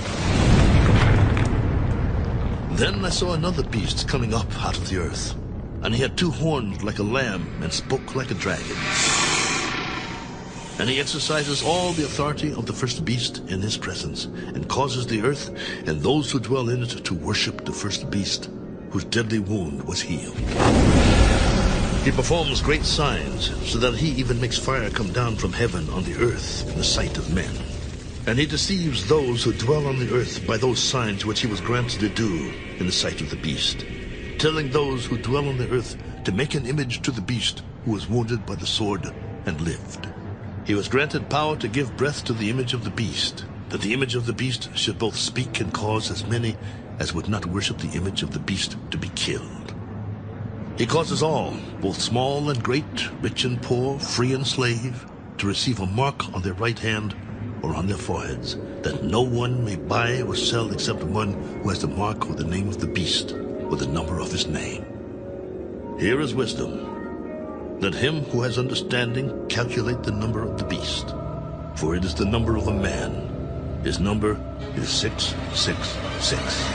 Then I saw another beast coming up out of the earth, and he had 2 horns like a lamb and spoke like a dragon. And he exercises all the authority of the first beast in his presence, and causes the earth and those who dwell in it to worship the first beast, whose deadly wound was healed. He performs great signs, so that he even makes fire come down from heaven on the earth in the sight of men. And he deceives those who dwell on the earth by those signs which he was granted to do in the sight of the beast, telling those who dwell on the earth to make an image to the beast who was wounded by the sword and lived. He was granted power to give breath to the image of the beast, that the image of the beast should both speak and cause as many as would not worship the image of the beast to be killed. He causes all, both small and great, rich and poor, free and slave, to receive a mark on their right hand or on their foreheads, that no one may buy or sell except one who has the mark or the name of the beast or the number of his name. Here is wisdom. Let him who has understanding calculate the number of the beast, for it is the number of a man. His number is 666.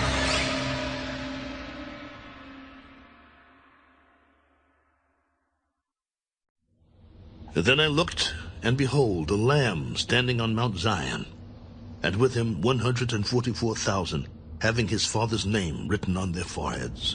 Then I looked, and behold, a Lamb standing on Mount Zion, and with him 144,000, having his Father's name written on their foreheads.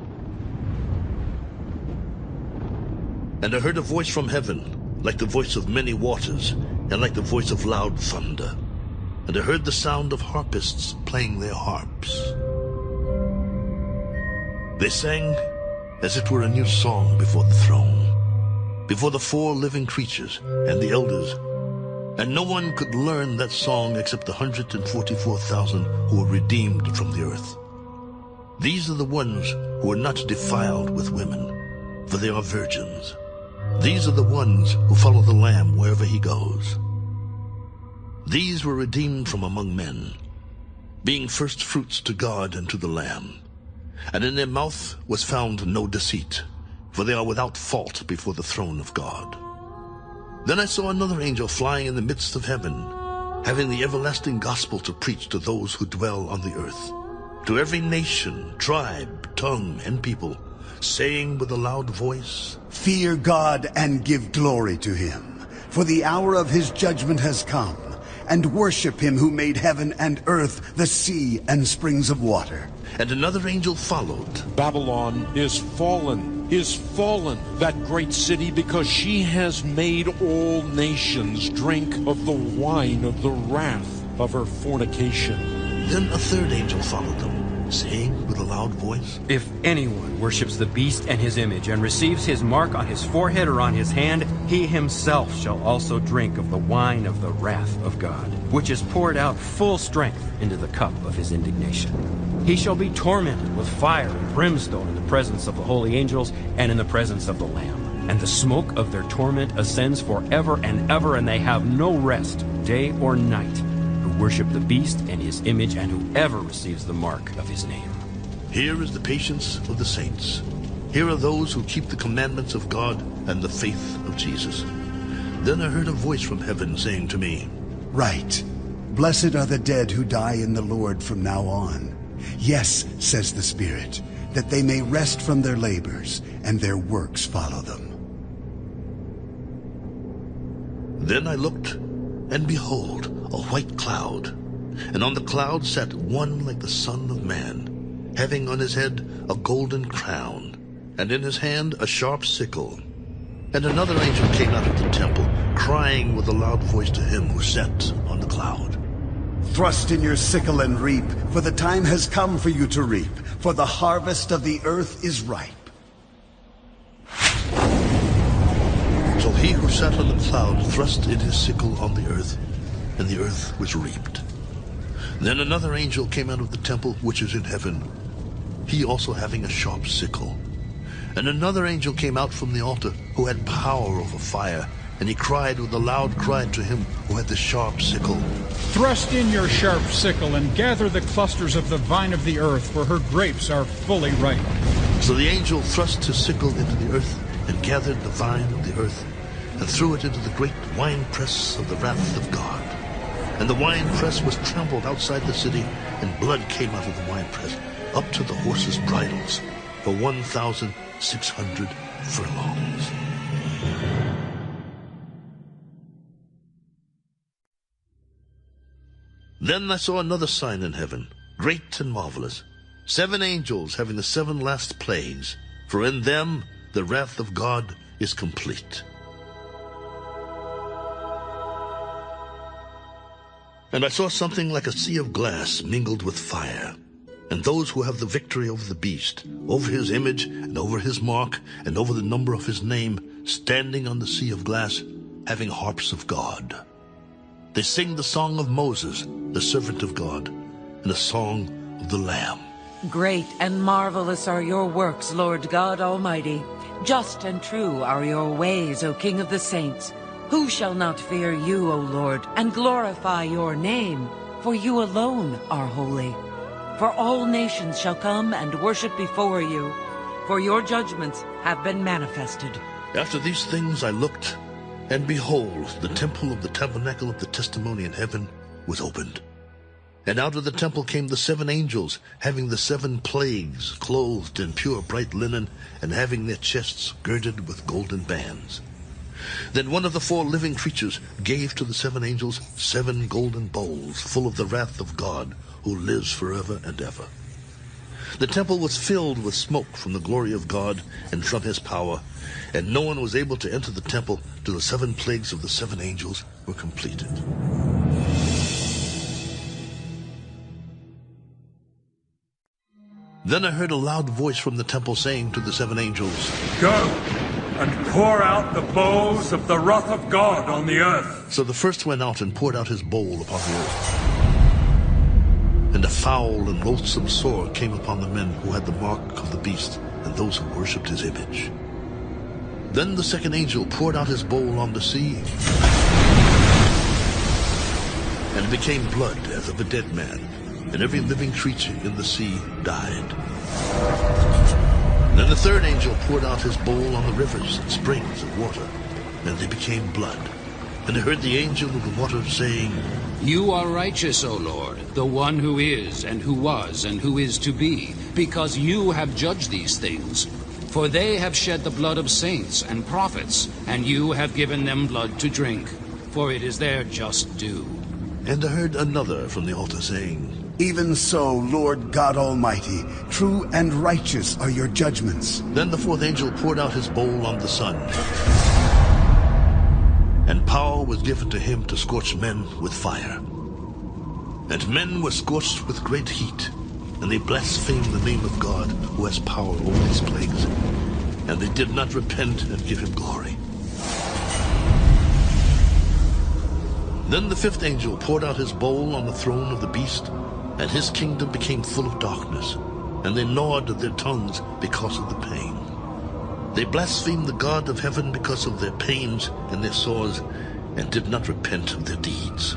And I heard a voice from heaven, like the voice of many waters, and like the voice of loud thunder. And I heard the sound of harpists playing their harps. They sang, as it were a new song before the throne, before the 4 living creatures and the elders. And no one could learn that song except the 144,000 who were redeemed from the earth. These are the ones who are not defiled with women, for they are virgins. These are the ones who follow the Lamb wherever he goes. These were redeemed from among men, being first fruits to God and to the Lamb. And in their mouth was found no deceit, for they are without fault before the throne of God. Then I saw another angel flying in the midst of heaven, having the everlasting gospel to preach to those who dwell on the earth, to every nation, tribe, tongue, and people, saying with a loud voice, Fear God and give glory to him, for the hour of his judgment has come, and worship him who made heaven and earth, the sea, and springs of water. And another angel followed. Babylon is fallen, that great city, because she has made all nations drink of the wine of the wrath of her fornication. Then a third angel followed them, saying with a loud voice, If anyone worships the beast and his image, and receives his mark on his forehead or on his hand, he himself shall also drink of the wine of the wrath of God, which is poured out full strength into the cup of his indignation. He shall be tormented with fire and brimstone in the presence of the holy angels and in the presence of the Lamb. And the smoke of their torment ascends forever and ever, and they have no rest, day or night, who worship the beast and his image, and whoever receives the mark of his name. Here is the patience of the saints. Here are those who keep the commandments of God and the faith of Jesus. Then I heard a voice from heaven saying to me, Write, Blessed are the dead who die in the Lord from now on. Yes, says the Spirit, that they may rest from their labors, and their works follow them. Then I looked, and behold, a white cloud, and on the cloud sat one like the Son of Man, having on his head a golden crown, and in his hand a sharp sickle. And another angel came out of the temple, crying with a loud voice to him who sat on the cloud, Thrust in your sickle and reap, for the time has come for you to reap, for the harvest of the earth is ripe. So he who sat on the cloud thrust in his sickle on the earth, and the earth was reaped. Then another angel came out of the temple which is in heaven, he also having a sharp sickle. And another angel came out from the altar, who had power over fire, and he cried with a loud cry to him who had the sharp sickle, Thrust in your sharp sickle and gather the clusters of the vine of the earth, for her grapes are fully ripe. So the angel thrust his sickle into the earth, and gathered the vine of the earth, and threw it into the great winepress of the wrath of God. And the winepress was trampled outside the city, and blood came out of the winepress, up to the horses' bridles, for 1,600 furlongs. Then I saw another sign in heaven, great and marvelous, 7 angels having the 7 last plagues, for in them the wrath of God is complete. And I saw something like a sea of glass mingled with fire, and those who have the victory over the beast, over his image, and over his mark, and over the number of his name, standing on the sea of glass, having harps of God. They sing the song of Moses, the servant of God, and a song of the Lamb. Great and marvelous are your works, Lord God Almighty. Just and true are your ways, O King of the saints. Who shall not fear you, O Lord, and glorify your name? For you alone are holy. For all nations shall come and worship before you, for your judgments have been manifested. After these things I looked, and behold, the temple of the tabernacle of the testimony in heaven was opened. And out of the temple came the 7 angels, having the 7 plagues, clothed in pure bright linen, and having their chests girded with golden bands. Then one of the 4 living creatures gave to the 7 angels 7 golden bowls, full of the wrath of God, who lives forever and ever. The temple was filled with smoke from the glory of God and from his power, and no one was able to enter the temple till the 7 plagues of the 7 angels were completed. Then I heard a loud voice from the temple saying to the 7 angels, Go and pour out the bowls of the wrath of God on the earth. So the first went out and poured out his bowl upon the earth. And a foul and loathsome sore came upon the men who had the mark of the beast and those who worshipped his image. Then the second angel poured out his bowl on the sea, and it became blood as of a dead man, and every living creature in the sea died. Then the third angel poured out his bowl on the rivers and springs of water, and they became blood. And I heard the angel of the water saying, You are righteous, O Lord, the one who is, and who was, and who is to be, because you have judged these things. For they have shed the blood of saints and prophets, and you have given them blood to drink, for it is their just due. And I heard another from the altar saying, Even so, Lord God Almighty, true and righteous are your judgments. Then the fourth angel poured out his bowl on the sun, and power was given to him to scorch men with fire. And men were scorched with great heat, and they blasphemed the name of God, who has power over these plagues. And they did not repent and give him glory. Then the fifth angel poured out his bowl on the throne of the beast, and his kingdom became full of darkness, and they gnawed their tongues because of the pain. They blasphemed the God of heaven because of their pains and their sores, and did not repent of their deeds.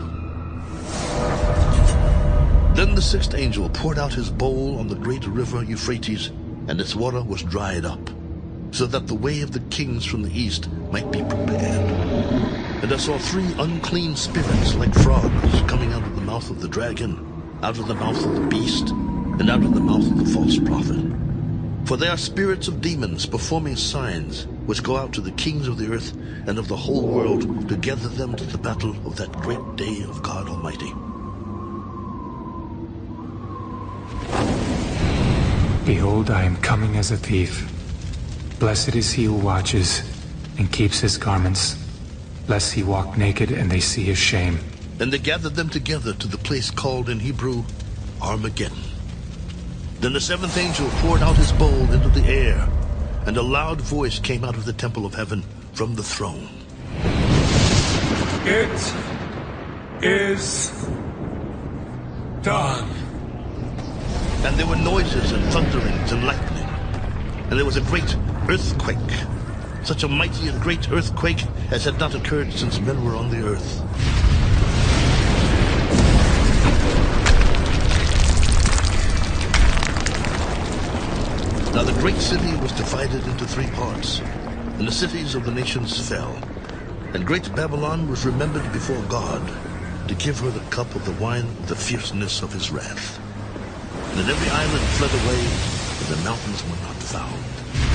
Then the sixth angel poured out his bowl on the great river Euphrates, and its water was dried up, so that the way of the kings from the east might be prepared. And I saw 3 unclean spirits like frogs coming out of the mouth of the dragon, out of the mouth of the beast, and out of the mouth of the false prophet. For they are spirits of demons performing signs, which go out to the kings of the earth and of the whole world to gather them to the battle of that great day of God Almighty. Behold, I am coming as a thief. Blessed is he who watches and keeps his garments, lest he walk naked and they see his shame. And they gathered them together to the place called in Hebrew Armageddon. Then the seventh angel poured out his bowl into the air, and a loud voice came out of the temple of heaven from the throne. It is done. And there were noises and thunderings and lightning, and there was a great earthquake, such a mighty and great earthquake as had not occurred since men were on the earth. Now the great city was divided into 3 parts, and the cities of the nations fell. And great Babylon was remembered before God, to give her the cup of the wine of the fierceness of his wrath. And then every island fled away, and the mountains were not found.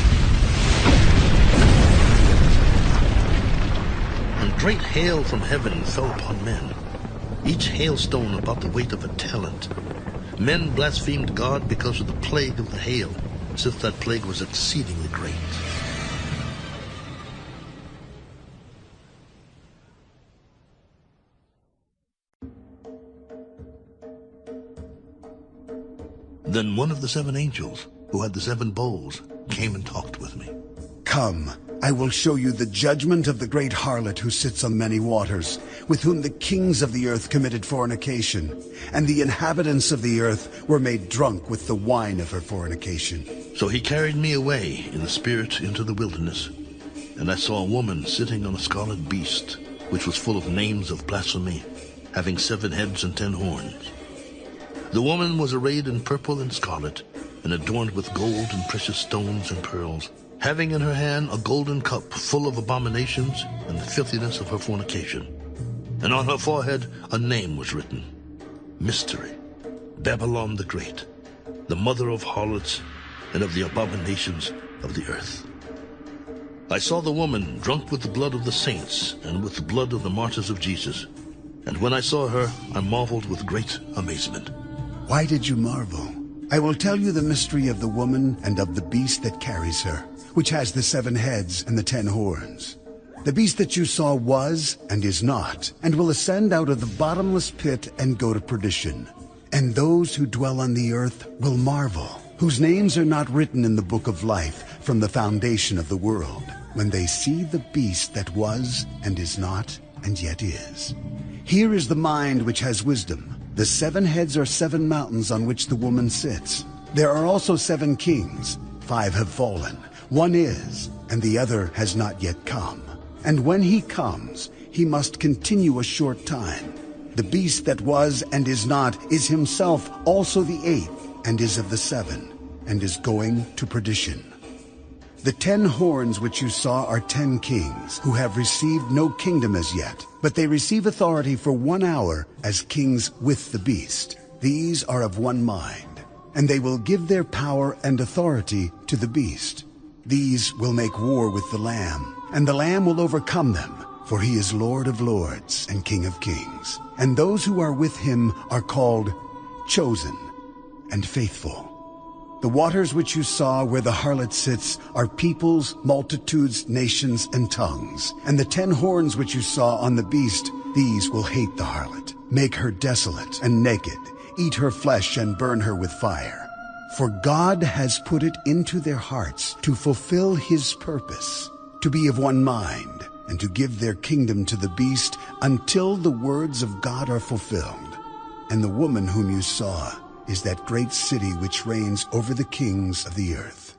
And great hail from heaven fell upon men, each hailstone about the weight of a talent. Men blasphemed God because of the plague of the hail, since that plague was exceedingly great. Then one of the 7 angels, who had the 7 bowls, came and talked with me. Come, I will show you the judgment of the great harlot who sits on many waters, with whom the kings of the earth committed fornication, and the inhabitants of the earth were made drunk with the wine of her fornication. So he carried me away in the spirit into the wilderness, and I saw a woman sitting on a scarlet beast, which was full of names of blasphemy, having 7 heads and 10 horns. The woman was arrayed in purple and scarlet, and adorned with gold and precious stones and pearls, having in her hand a golden cup full of abominations and the filthiness of her fornication. And on her forehead a name was written, Mystery, Babylon the Great, the mother of harlots and of the abominations of the earth. I saw the woman drunk with the blood of the saints and with the blood of the martyrs of Jesus. And when I saw her, I marveled with great amazement. Why did you marvel? I will tell you the mystery of the woman and of the beast that carries her, which has the 7 heads and the 10 horns. The beast that you saw was and is not, and will ascend out of the bottomless pit and go to perdition. And those who dwell on the earth will marvel, whose names are not written in the book of life from the foundation of the world, when they see the beast that was and is not and yet is. Here is the mind which has wisdom. The 7 heads are 7 mountains on which the woman sits. There are also 7 kings. 5 have fallen. 1 is, and the other has not yet come. And when he comes, he must continue a short time. The beast that was and is not is himself also the 8th, and is of the 7, and is going to perdition. The 10 horns which you saw are 10 kings, who have received no kingdom as yet, but they receive authority for 1 hour as kings with the beast. These are of one mind, and they will give their power and authority to the beast. These will make war with the Lamb, and the Lamb will overcome them, for he is Lord of lords and King of kings. And those who are with him are called Chosen and Faithful. The waters which you saw where the harlot sits are peoples, multitudes, nations, and tongues. And the 10 horns which you saw on the beast, these will hate the harlot, make her desolate and naked, eat her flesh and burn her with fire. For God has put it into their hearts to fulfill his purpose, to be of one mind, and to give their kingdom to the beast until the words of God are fulfilled. And the woman whom you saw is that great city which reigns over the kings of the earth.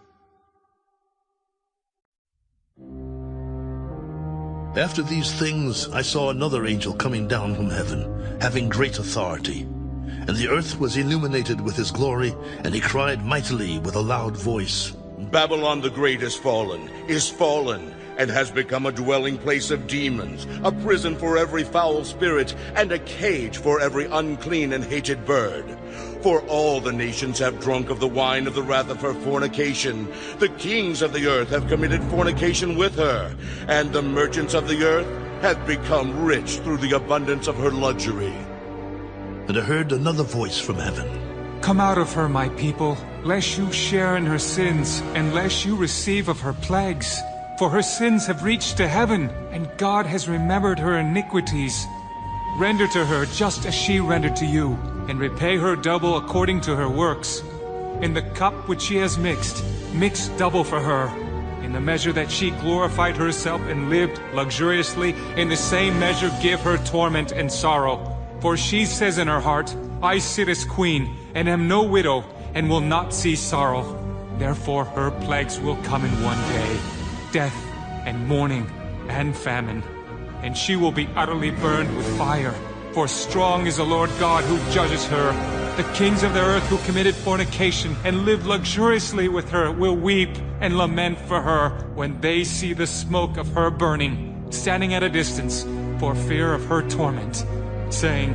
After these things I saw another angel coming down from heaven, having great authority. And the earth was illuminated with his glory, and he cried mightily with a loud voice, Babylon the Great is fallen, and has become a dwelling place of demons, a prison for every foul spirit, and a cage for every unclean and hated bird. For all the nations have drunk of the wine of the wrath of her fornication. The kings of the earth have committed fornication with her, and the merchants of the earth have become rich through the abundance of her luxury. And I heard another voice from heaven. Come out of her, my people, lest you share in her sins, and lest you receive of her plagues. For her sins have reached to heaven, and God has remembered her iniquities. Render to her just as she rendered to you, and repay her double according to her works. In the cup which she has mixed, mix double for her. In the measure that she glorified herself and lived luxuriously, in the same measure give her torment and sorrow. For she says in her heart, I sit as queen, and am no widow, and will not see sorrow. Therefore her plagues will come in one day, death and mourning and famine. And she will be utterly burned with fire. For strong is the Lord God who judges her. The kings of the earth who committed fornication and lived luxuriously with her will weep and lament for her when they see the smoke of her burning, standing at a distance for fear of her torment, saying,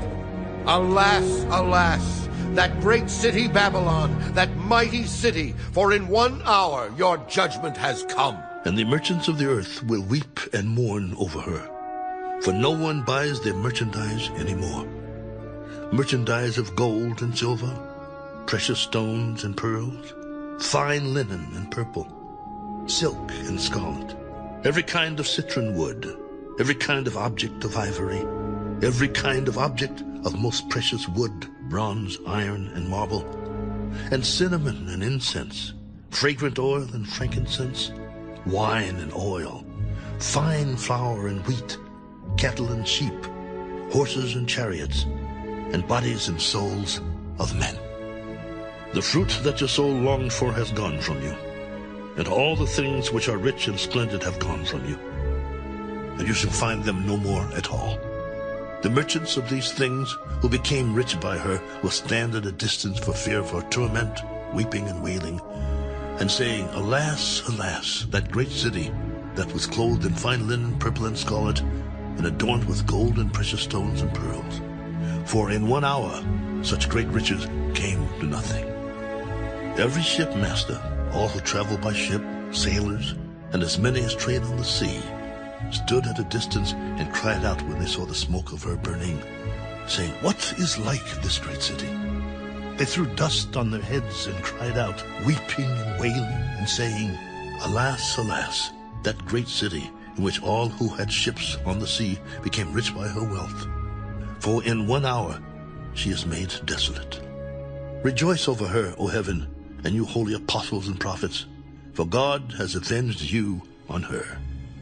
Alas, alas, that great city Babylon, that mighty city, for in 1 hour your judgment has come. And the merchants of the earth will weep and mourn over her, for no one buys their merchandise anymore. Merchandise of gold and silver, precious stones and pearls, fine linen and purple, silk and scarlet, every kind of citron wood, every kind of object of ivory, every kind of object of most precious wood, bronze, iron, and marble, and cinnamon and incense, fragrant oil and frankincense, wine and oil, fine flour and wheat, cattle and sheep, horses and chariots, and bodies and souls of men. The fruit that your soul longed for has gone from you, and all the things which are rich and splendid have gone from you, and you shall find them no more at all. The merchants of these things who became rich by her will stand at a distance for fear of her torment, weeping and wailing, and saying, Alas, alas, that great city that was clothed in fine linen, purple and scarlet, and adorned with gold and precious stones and pearls. For in 1 hour such great riches came to nothing. Every shipmaster, all who travel by ship, sailors, and as many as trade on the sea, stood at a distance and cried out when they saw the smoke of her burning, saying, What is like this great city? They threw dust on their heads and cried out, weeping and wailing, and saying, Alas, alas, that great city, in which all who had ships on the sea became rich by her wealth. For in 1 hour she is made desolate. Rejoice over her, O heaven, and you holy apostles and prophets, for God has avenged you on her.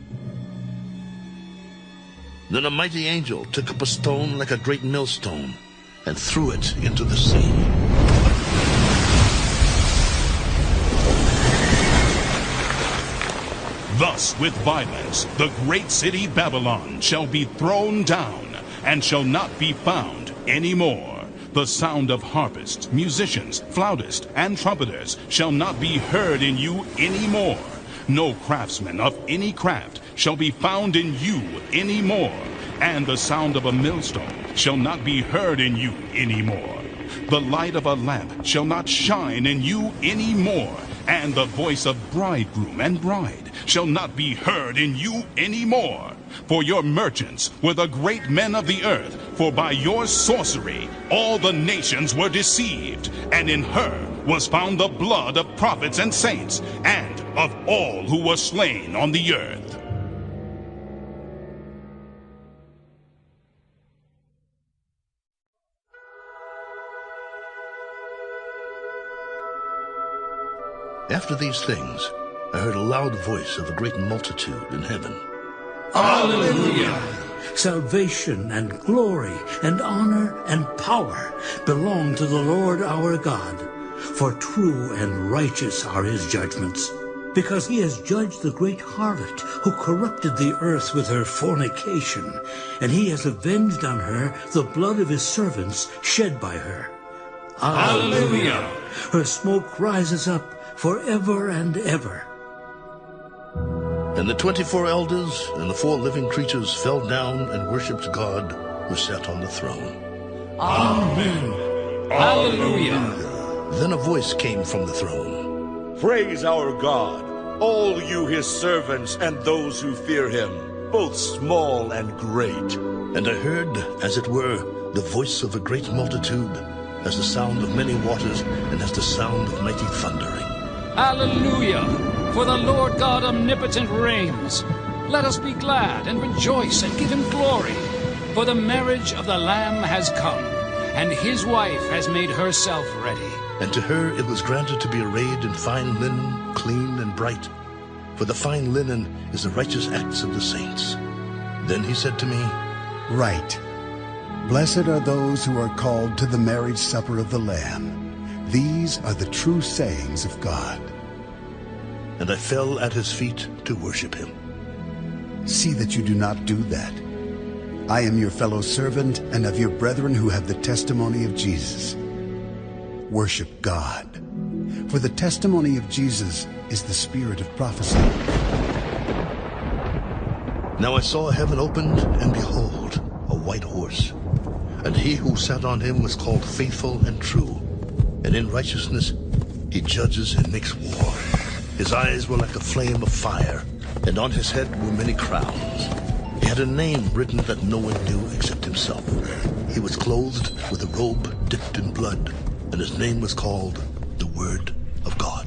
Then a mighty angel took up a stone like a great millstone and threw it into the sea. Thus with violence the great city Babylon shall be thrown down, and shall not be found any more. The sound of harpists, musicians, flautists, and trumpeters shall not be heard in you any more. No craftsman of any craft shall be found in you any more, and the sound of a millstone shall not be heard in you any more. The light of a lamp shall not shine in you any more, and the voice of bridegroom and bride shall not be heard in you any more. For your merchants were the great men of the earth, for by your sorcery all the nations were deceived, and in her was found the blood of prophets and saints, and of all who were slain on the earth. After these things, I heard a loud voice of a great multitude in heaven. Hallelujah! Salvation and glory and honor and power belong to the Lord our God. For true and righteous are his judgments. Because he has judged the great harlot who corrupted the earth with her fornication, and he has avenged on her the blood of his servants shed by her. Hallelujah! Her smoke rises up forever and ever. And the 24 elders and the 4 living creatures fell down and worshipped God who sat on the throne. Amen. Hallelujah. Then a voice came from the throne. Praise our God, all you his servants and those who fear him, both small and great. And I heard, as it were, the voice of a great multitude, as the sound of many waters, and as the sound of mighty thundering. Hallelujah! For the Lord God omnipotent reigns. Let us be glad and rejoice and give him glory. For the marriage of the Lamb has come, and his wife has made herself ready. And to her it was granted to be arrayed in fine linen, clean and bright. For the fine linen is the righteous acts of the saints. Then he said to me, Write, Blessed are those who are called to the marriage supper of the Lamb. These are the true sayings of God. And I fell at his feet to worship him. See that you do not do that. I am your fellow servant and of your brethren who have the testimony of Jesus. Worship God. For the testimony of Jesus is the spirit of prophecy. Now I saw heaven opened, and behold, a white horse. And he who sat on him was called Faithful and True. And in righteousness he judges and makes war. His eyes were like a flame of fire, and on his head were many crowns. He had a name written that no one knew except himself. He was clothed with a robe dipped in blood, and his name was called the Word of God.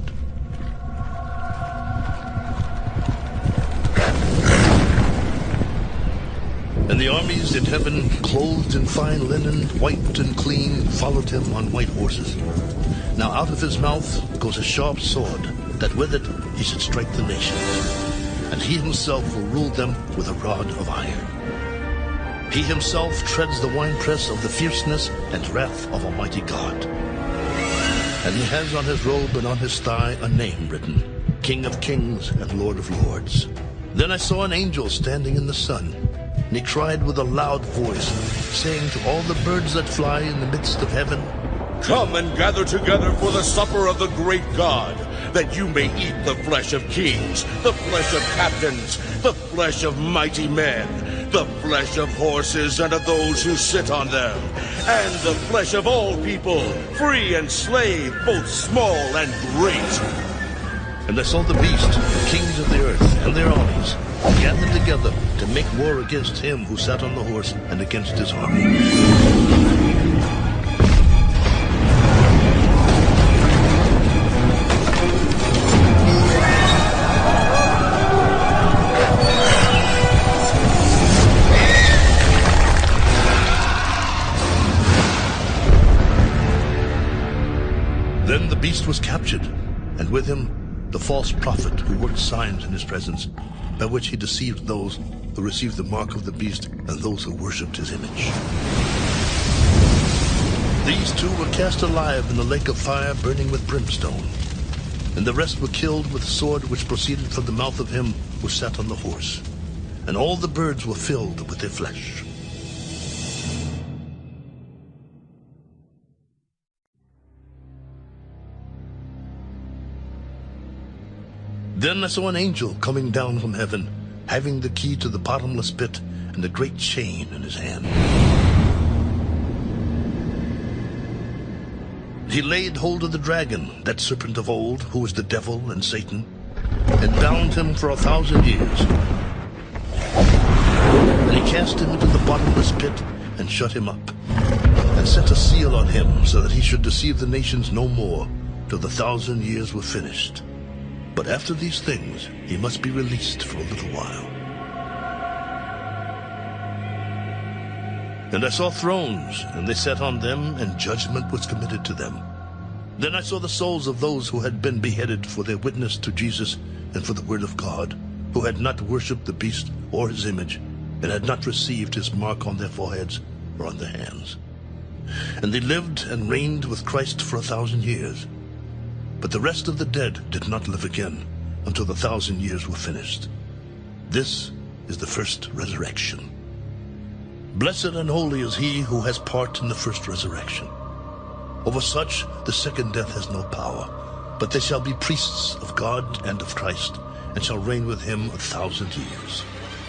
And the armies in heaven, clothed in fine linen, white and clean, followed him on white horses. Now out of his mouth goes a sharp sword, that with it he should strike the nations. And he himself will rule them with a rod of iron. He himself treads the winepress of the fierceness and wrath of Almighty God. And he has on his robe and on his thigh a name written, King of Kings and Lord of Lords. Then I saw an angel standing in the sun, and he cried with a loud voice, saying to all the birds that fly in the midst of heaven, Come and gather together for the supper of the great God, that you may eat the flesh of kings, the flesh of captains, the flesh of mighty men, the flesh of horses and of those who sit on them, and the flesh of all people, free and slave, both small and great. And I saw the beast, the kings of the earth, and their armies, gathered together to make war against him who sat on the horse and against his army. Then the beast was captured, and with him the false prophet who worked signs in his presence, by which he deceived those who received the mark of the beast and those who worshipped his image. These two were cast alive in the lake of fire burning with brimstone, and the rest were killed with the sword which proceeded from the mouth of him who sat on the horse, and all the birds were filled with their flesh. Then I saw an angel coming down from heaven, having the key to the bottomless pit and a great chain in his hand. He laid hold of the dragon, that serpent of old, who is the devil and Satan, and bound him for 1,000 years. And he cast him into the bottomless pit and shut him up, and set a seal on him, so that he should deceive the nations no more, till the 1,000 years were finished. But after these things, he must be released for a little while. And I saw thrones, and they sat on them, and judgment was committed to them. Then I saw the souls of those who had been beheaded for their witness to Jesus and for the word of God, who had not worshipped the beast or his image, and had not received his mark on their foreheads or on their hands. And they lived and reigned with Christ for 1,000 years. But the rest of the dead did not live again until the 1,000 years were finished. This is the first resurrection. Blessed and holy is he who has part in the first resurrection. Over such the second death has no power, but they shall be priests of God and of Christ, and shall reign with him 1,000 years.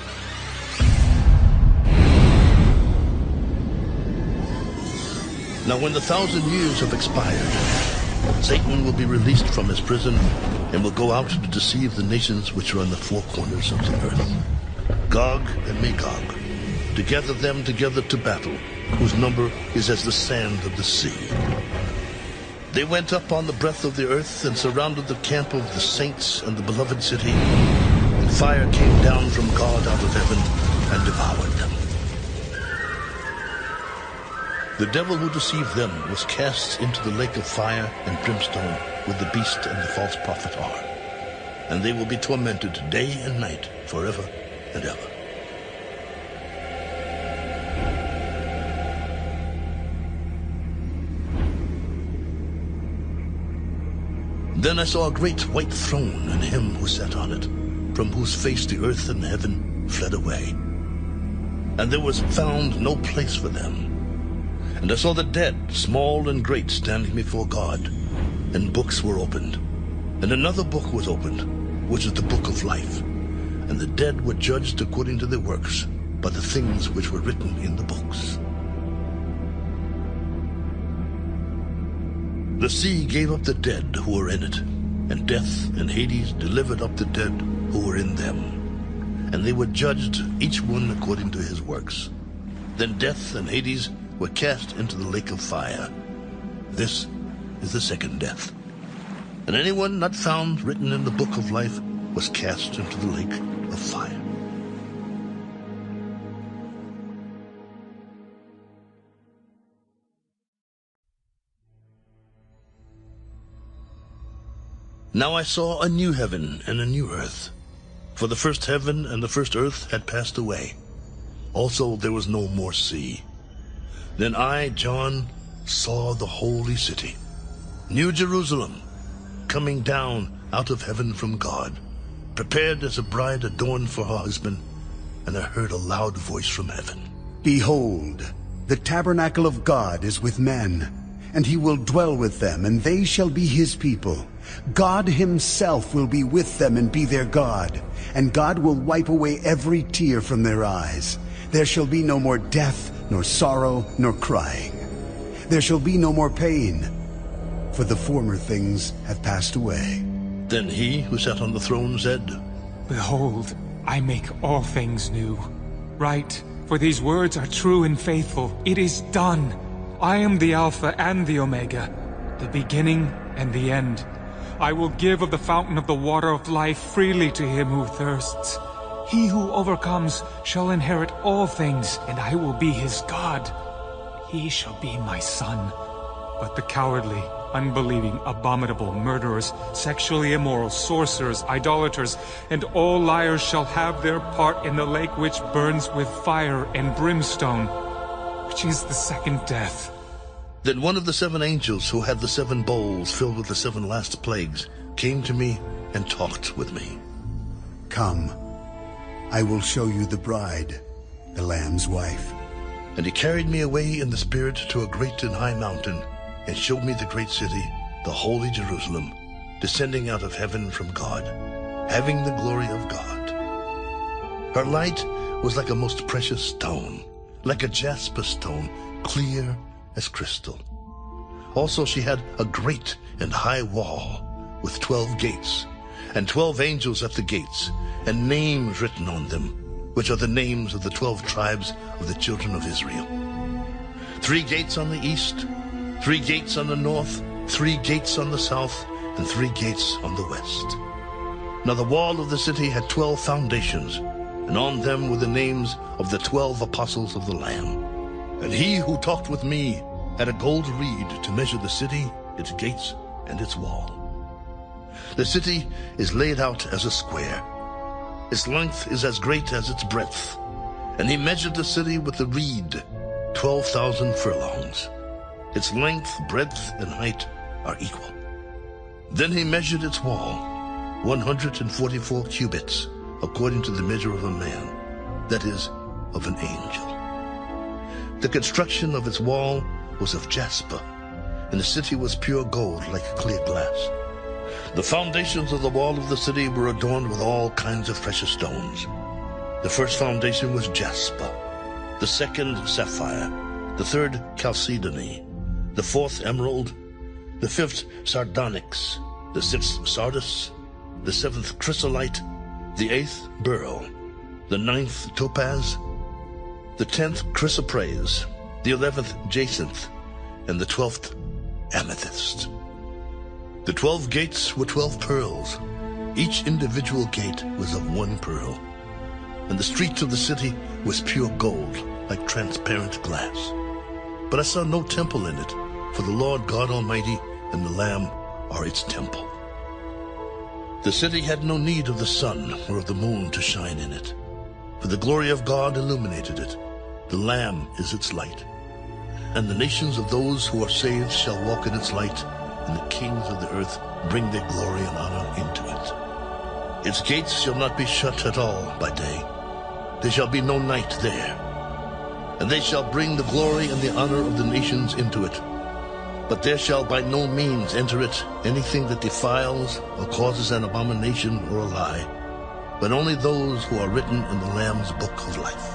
Now when the 1,000 years have expired, Satan will be released from his prison and will go out to deceive the nations which are on the four corners of the earth, Gog and Magog, to gather them together to battle, whose number is as the sand of the sea. They went up on the breadth of the earth and surrounded the camp of the saints and the beloved city, and fire came down from God out of heaven and devoured them. The devil who deceived them was cast into the lake of fire and brimstone, where the beast and the false prophet are. And they will be tormented day and night forever and ever. Then I saw a great white throne and him who sat on it, from whose face the earth and heaven fled away. And there was found no place for them. And I saw the dead, small and great, standing before God, and books were opened. And another book was opened, which is the book of life. And the dead were judged according to their works, by the things which were written in the books. The sea gave up the dead who were in it, and death and Hades delivered up the dead who were in them. And they were judged, each one according to his works. Then death and Hades were cast into the lake of fire. This is the second death. And anyone not found written in the book of life was cast into the lake of fire. Now I saw a new heaven and a new earth, for the first heaven and the first earth had passed away. Also there was no more sea. Then I, John, saw the holy city, New Jerusalem, coming down out of heaven from God, prepared as a bride adorned for her husband. And I heard a loud voice from heaven. Behold, the tabernacle of God is with men, and he will dwell with them, and they shall be his people. God himself will be with them and be their God, and God will wipe away every tear from their eyes. There shall be no more death, nor sorrow, nor crying. There shall be no more pain, for the former things have passed away. Then he who sat on the throne said, Behold, I make all things new. Write, for these words are true and faithful. It is done. I am the Alpha and the Omega, the beginning and the end. I will give of the fountain of the water of life freely to him who thirsts. He who overcomes shall inherit all things, and I will be his God. He shall be my son. But the cowardly unbelieving, abominable, murderers, sexually immoral, sorcerers, idolaters, and all liars shall have their part in the lake which burns with fire and brimstone, which is the second death." Then one of the 7 angels who had the 7 bowls filled with the 7 last plagues came to me and talked with me. "Come, I will show you the bride, the Lamb's wife." And he carried me away in the Spirit to a great and high mountain, and showed me the great city, the holy Jerusalem, descending out of heaven from God, having the glory of God. Her light was like a most precious stone, like a jasper stone, clear as crystal. Also she had a great and high wall with 12 gates, and 12 angels at the gates, and names written on them, which are the names of the 12 tribes of the children of Israel. 3 gates on the east, 3 gates on the north, 3 gates on the south, and 3 gates on the west. Now the wall of the city had 12 foundations, and on them were the names of the 12 apostles of the Lamb. And he who talked with me had a gold reed to measure the city, its gates, and its wall. The city is laid out as a square. Its length is as great as its breadth. And he measured the city with the reed, 12,000 furlongs. Its length, breadth, and height are equal. Then he measured its wall, 144 cubits, according to the measure of a man, that is, of an angel. The construction of its wall was of jasper, and the city was pure gold like clear glass. The foundations of the wall of the city were adorned with all kinds of precious stones. The first foundation was jasper, the second sapphire, the third chalcedony, the fourth emerald, the fifth sardonyx, the sixth sardis, the seventh chrysolite, the eighth beryl, the ninth topaz, the 10th chrysoprase, the 11th jacinth, and the 12th amethyst. The 12 gates were 12 pearls. Each individual gate was of 1 pearl. And the street of the city was pure gold, like transparent glass. But I saw no temple in it, for the Lord God Almighty and the Lamb are its temple. The city had no need of the sun or of the moon to shine in it, for the glory of God illuminated it. The Lamb is its light. And the nations of those who are saved shall walk in its light, and the kings of the earth bring their glory and honor into it. Its gates shall not be shut at all by day. There shall be no night there. And they shall bring the glory and the honor of the nations into it. But there shall by no means enter it anything that defiles or causes an abomination or a lie, but only those who are written in the Lamb's book of life.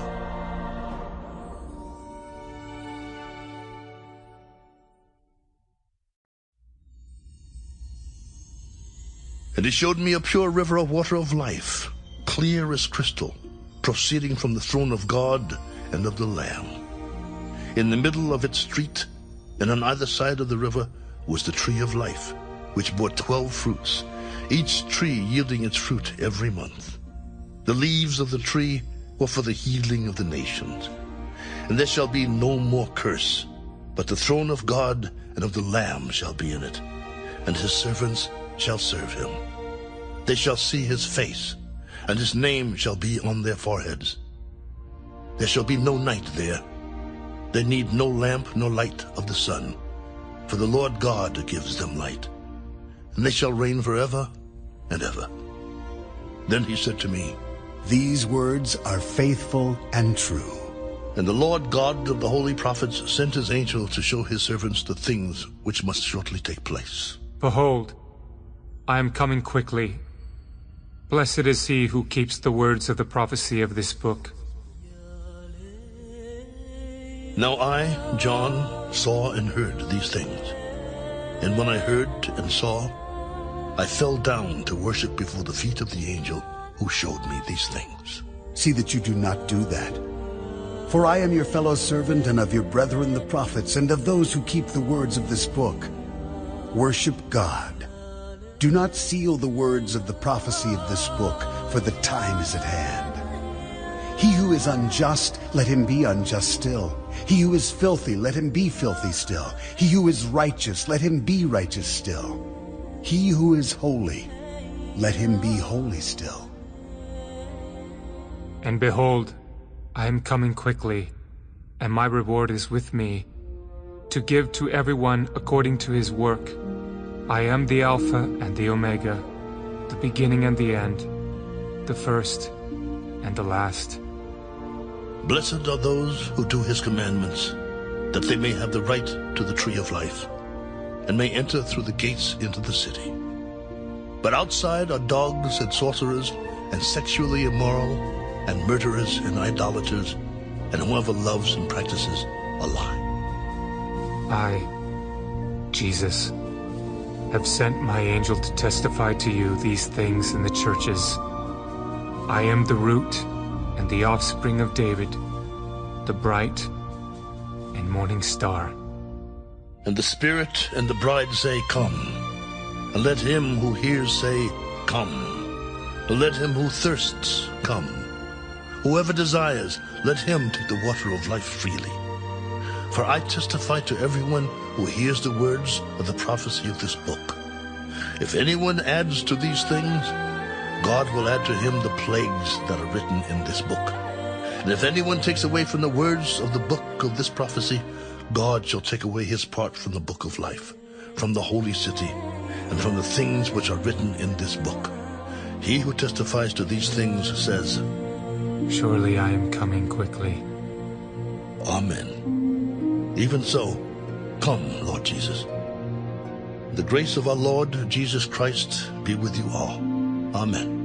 And he showed me a pure river of water of life, clear as crystal, proceeding from the throne of God and of the Lamb. In the middle of its street, and on either side of the river, was the tree of life, which bore 12 fruits, each tree yielding its fruit every month. The leaves of the tree were for the healing of the nations. And there shall be no more curse, but the throne of God and of the Lamb shall be in it, and his servants shall serve him. They shall see his face, and his name shall be on their foreheads. There shall be no night there. They need no lamp nor light of the sun, for the Lord God gives them light. And they shall reign forever and ever. Then he said to me, "These words are faithful and true." And the Lord God of the holy prophets sent his angel to show his servants the things which must shortly take place. Behold, I am coming quickly. Blessed is he who keeps the words of the prophecy of this book. Now I, John, saw and heard these things. And when I heard and saw, I fell down to worship before the feet of the angel who showed me these things. See that you do not do that. For I am your fellow servant and of your brethren the prophets and of those who keep the words of this book. Worship God. Do not seal the words of the prophecy of this book, for the time is at hand. He who is unjust, let him be unjust still, He who is filthy, let him be filthy still. He who is righteous, let him be righteous still. He who is holy, let him be holy still. And behold, I am coming quickly, and my reward is with me, to give to everyone according to his work. I am the Alpha and the Omega, the beginning and the end, the first and the last. Blessed are those who do his commandments, that they may have the right to the tree of life, and may enter through the gates into the city. But outside are dogs and sorcerers, and sexually immoral, and murderers and idolaters, and whoever loves and practices a lie. I, Jesus, have sent my angel to testify to you these things in the churches. I am the root and the offspring of David, the bright and morning star. And the Spirit and the bride say, Come. And let him who hears say, Come. And let him who thirsts come. Whoever desires, let him take the water of life freely. For I testify to everyone who hears the words of the prophecy of this book. If anyone adds to these things, God will add to him the plagues that are written in this book. And if anyone takes away from the words of the book of this prophecy, God shall take away his part from the book of life, from the holy city, and from the things which are written in this book. He who testifies to these things says, Surely I am coming quickly. Amen. Even so, come, Lord Jesus. The grace of our Lord Jesus Christ be with you all. Amen.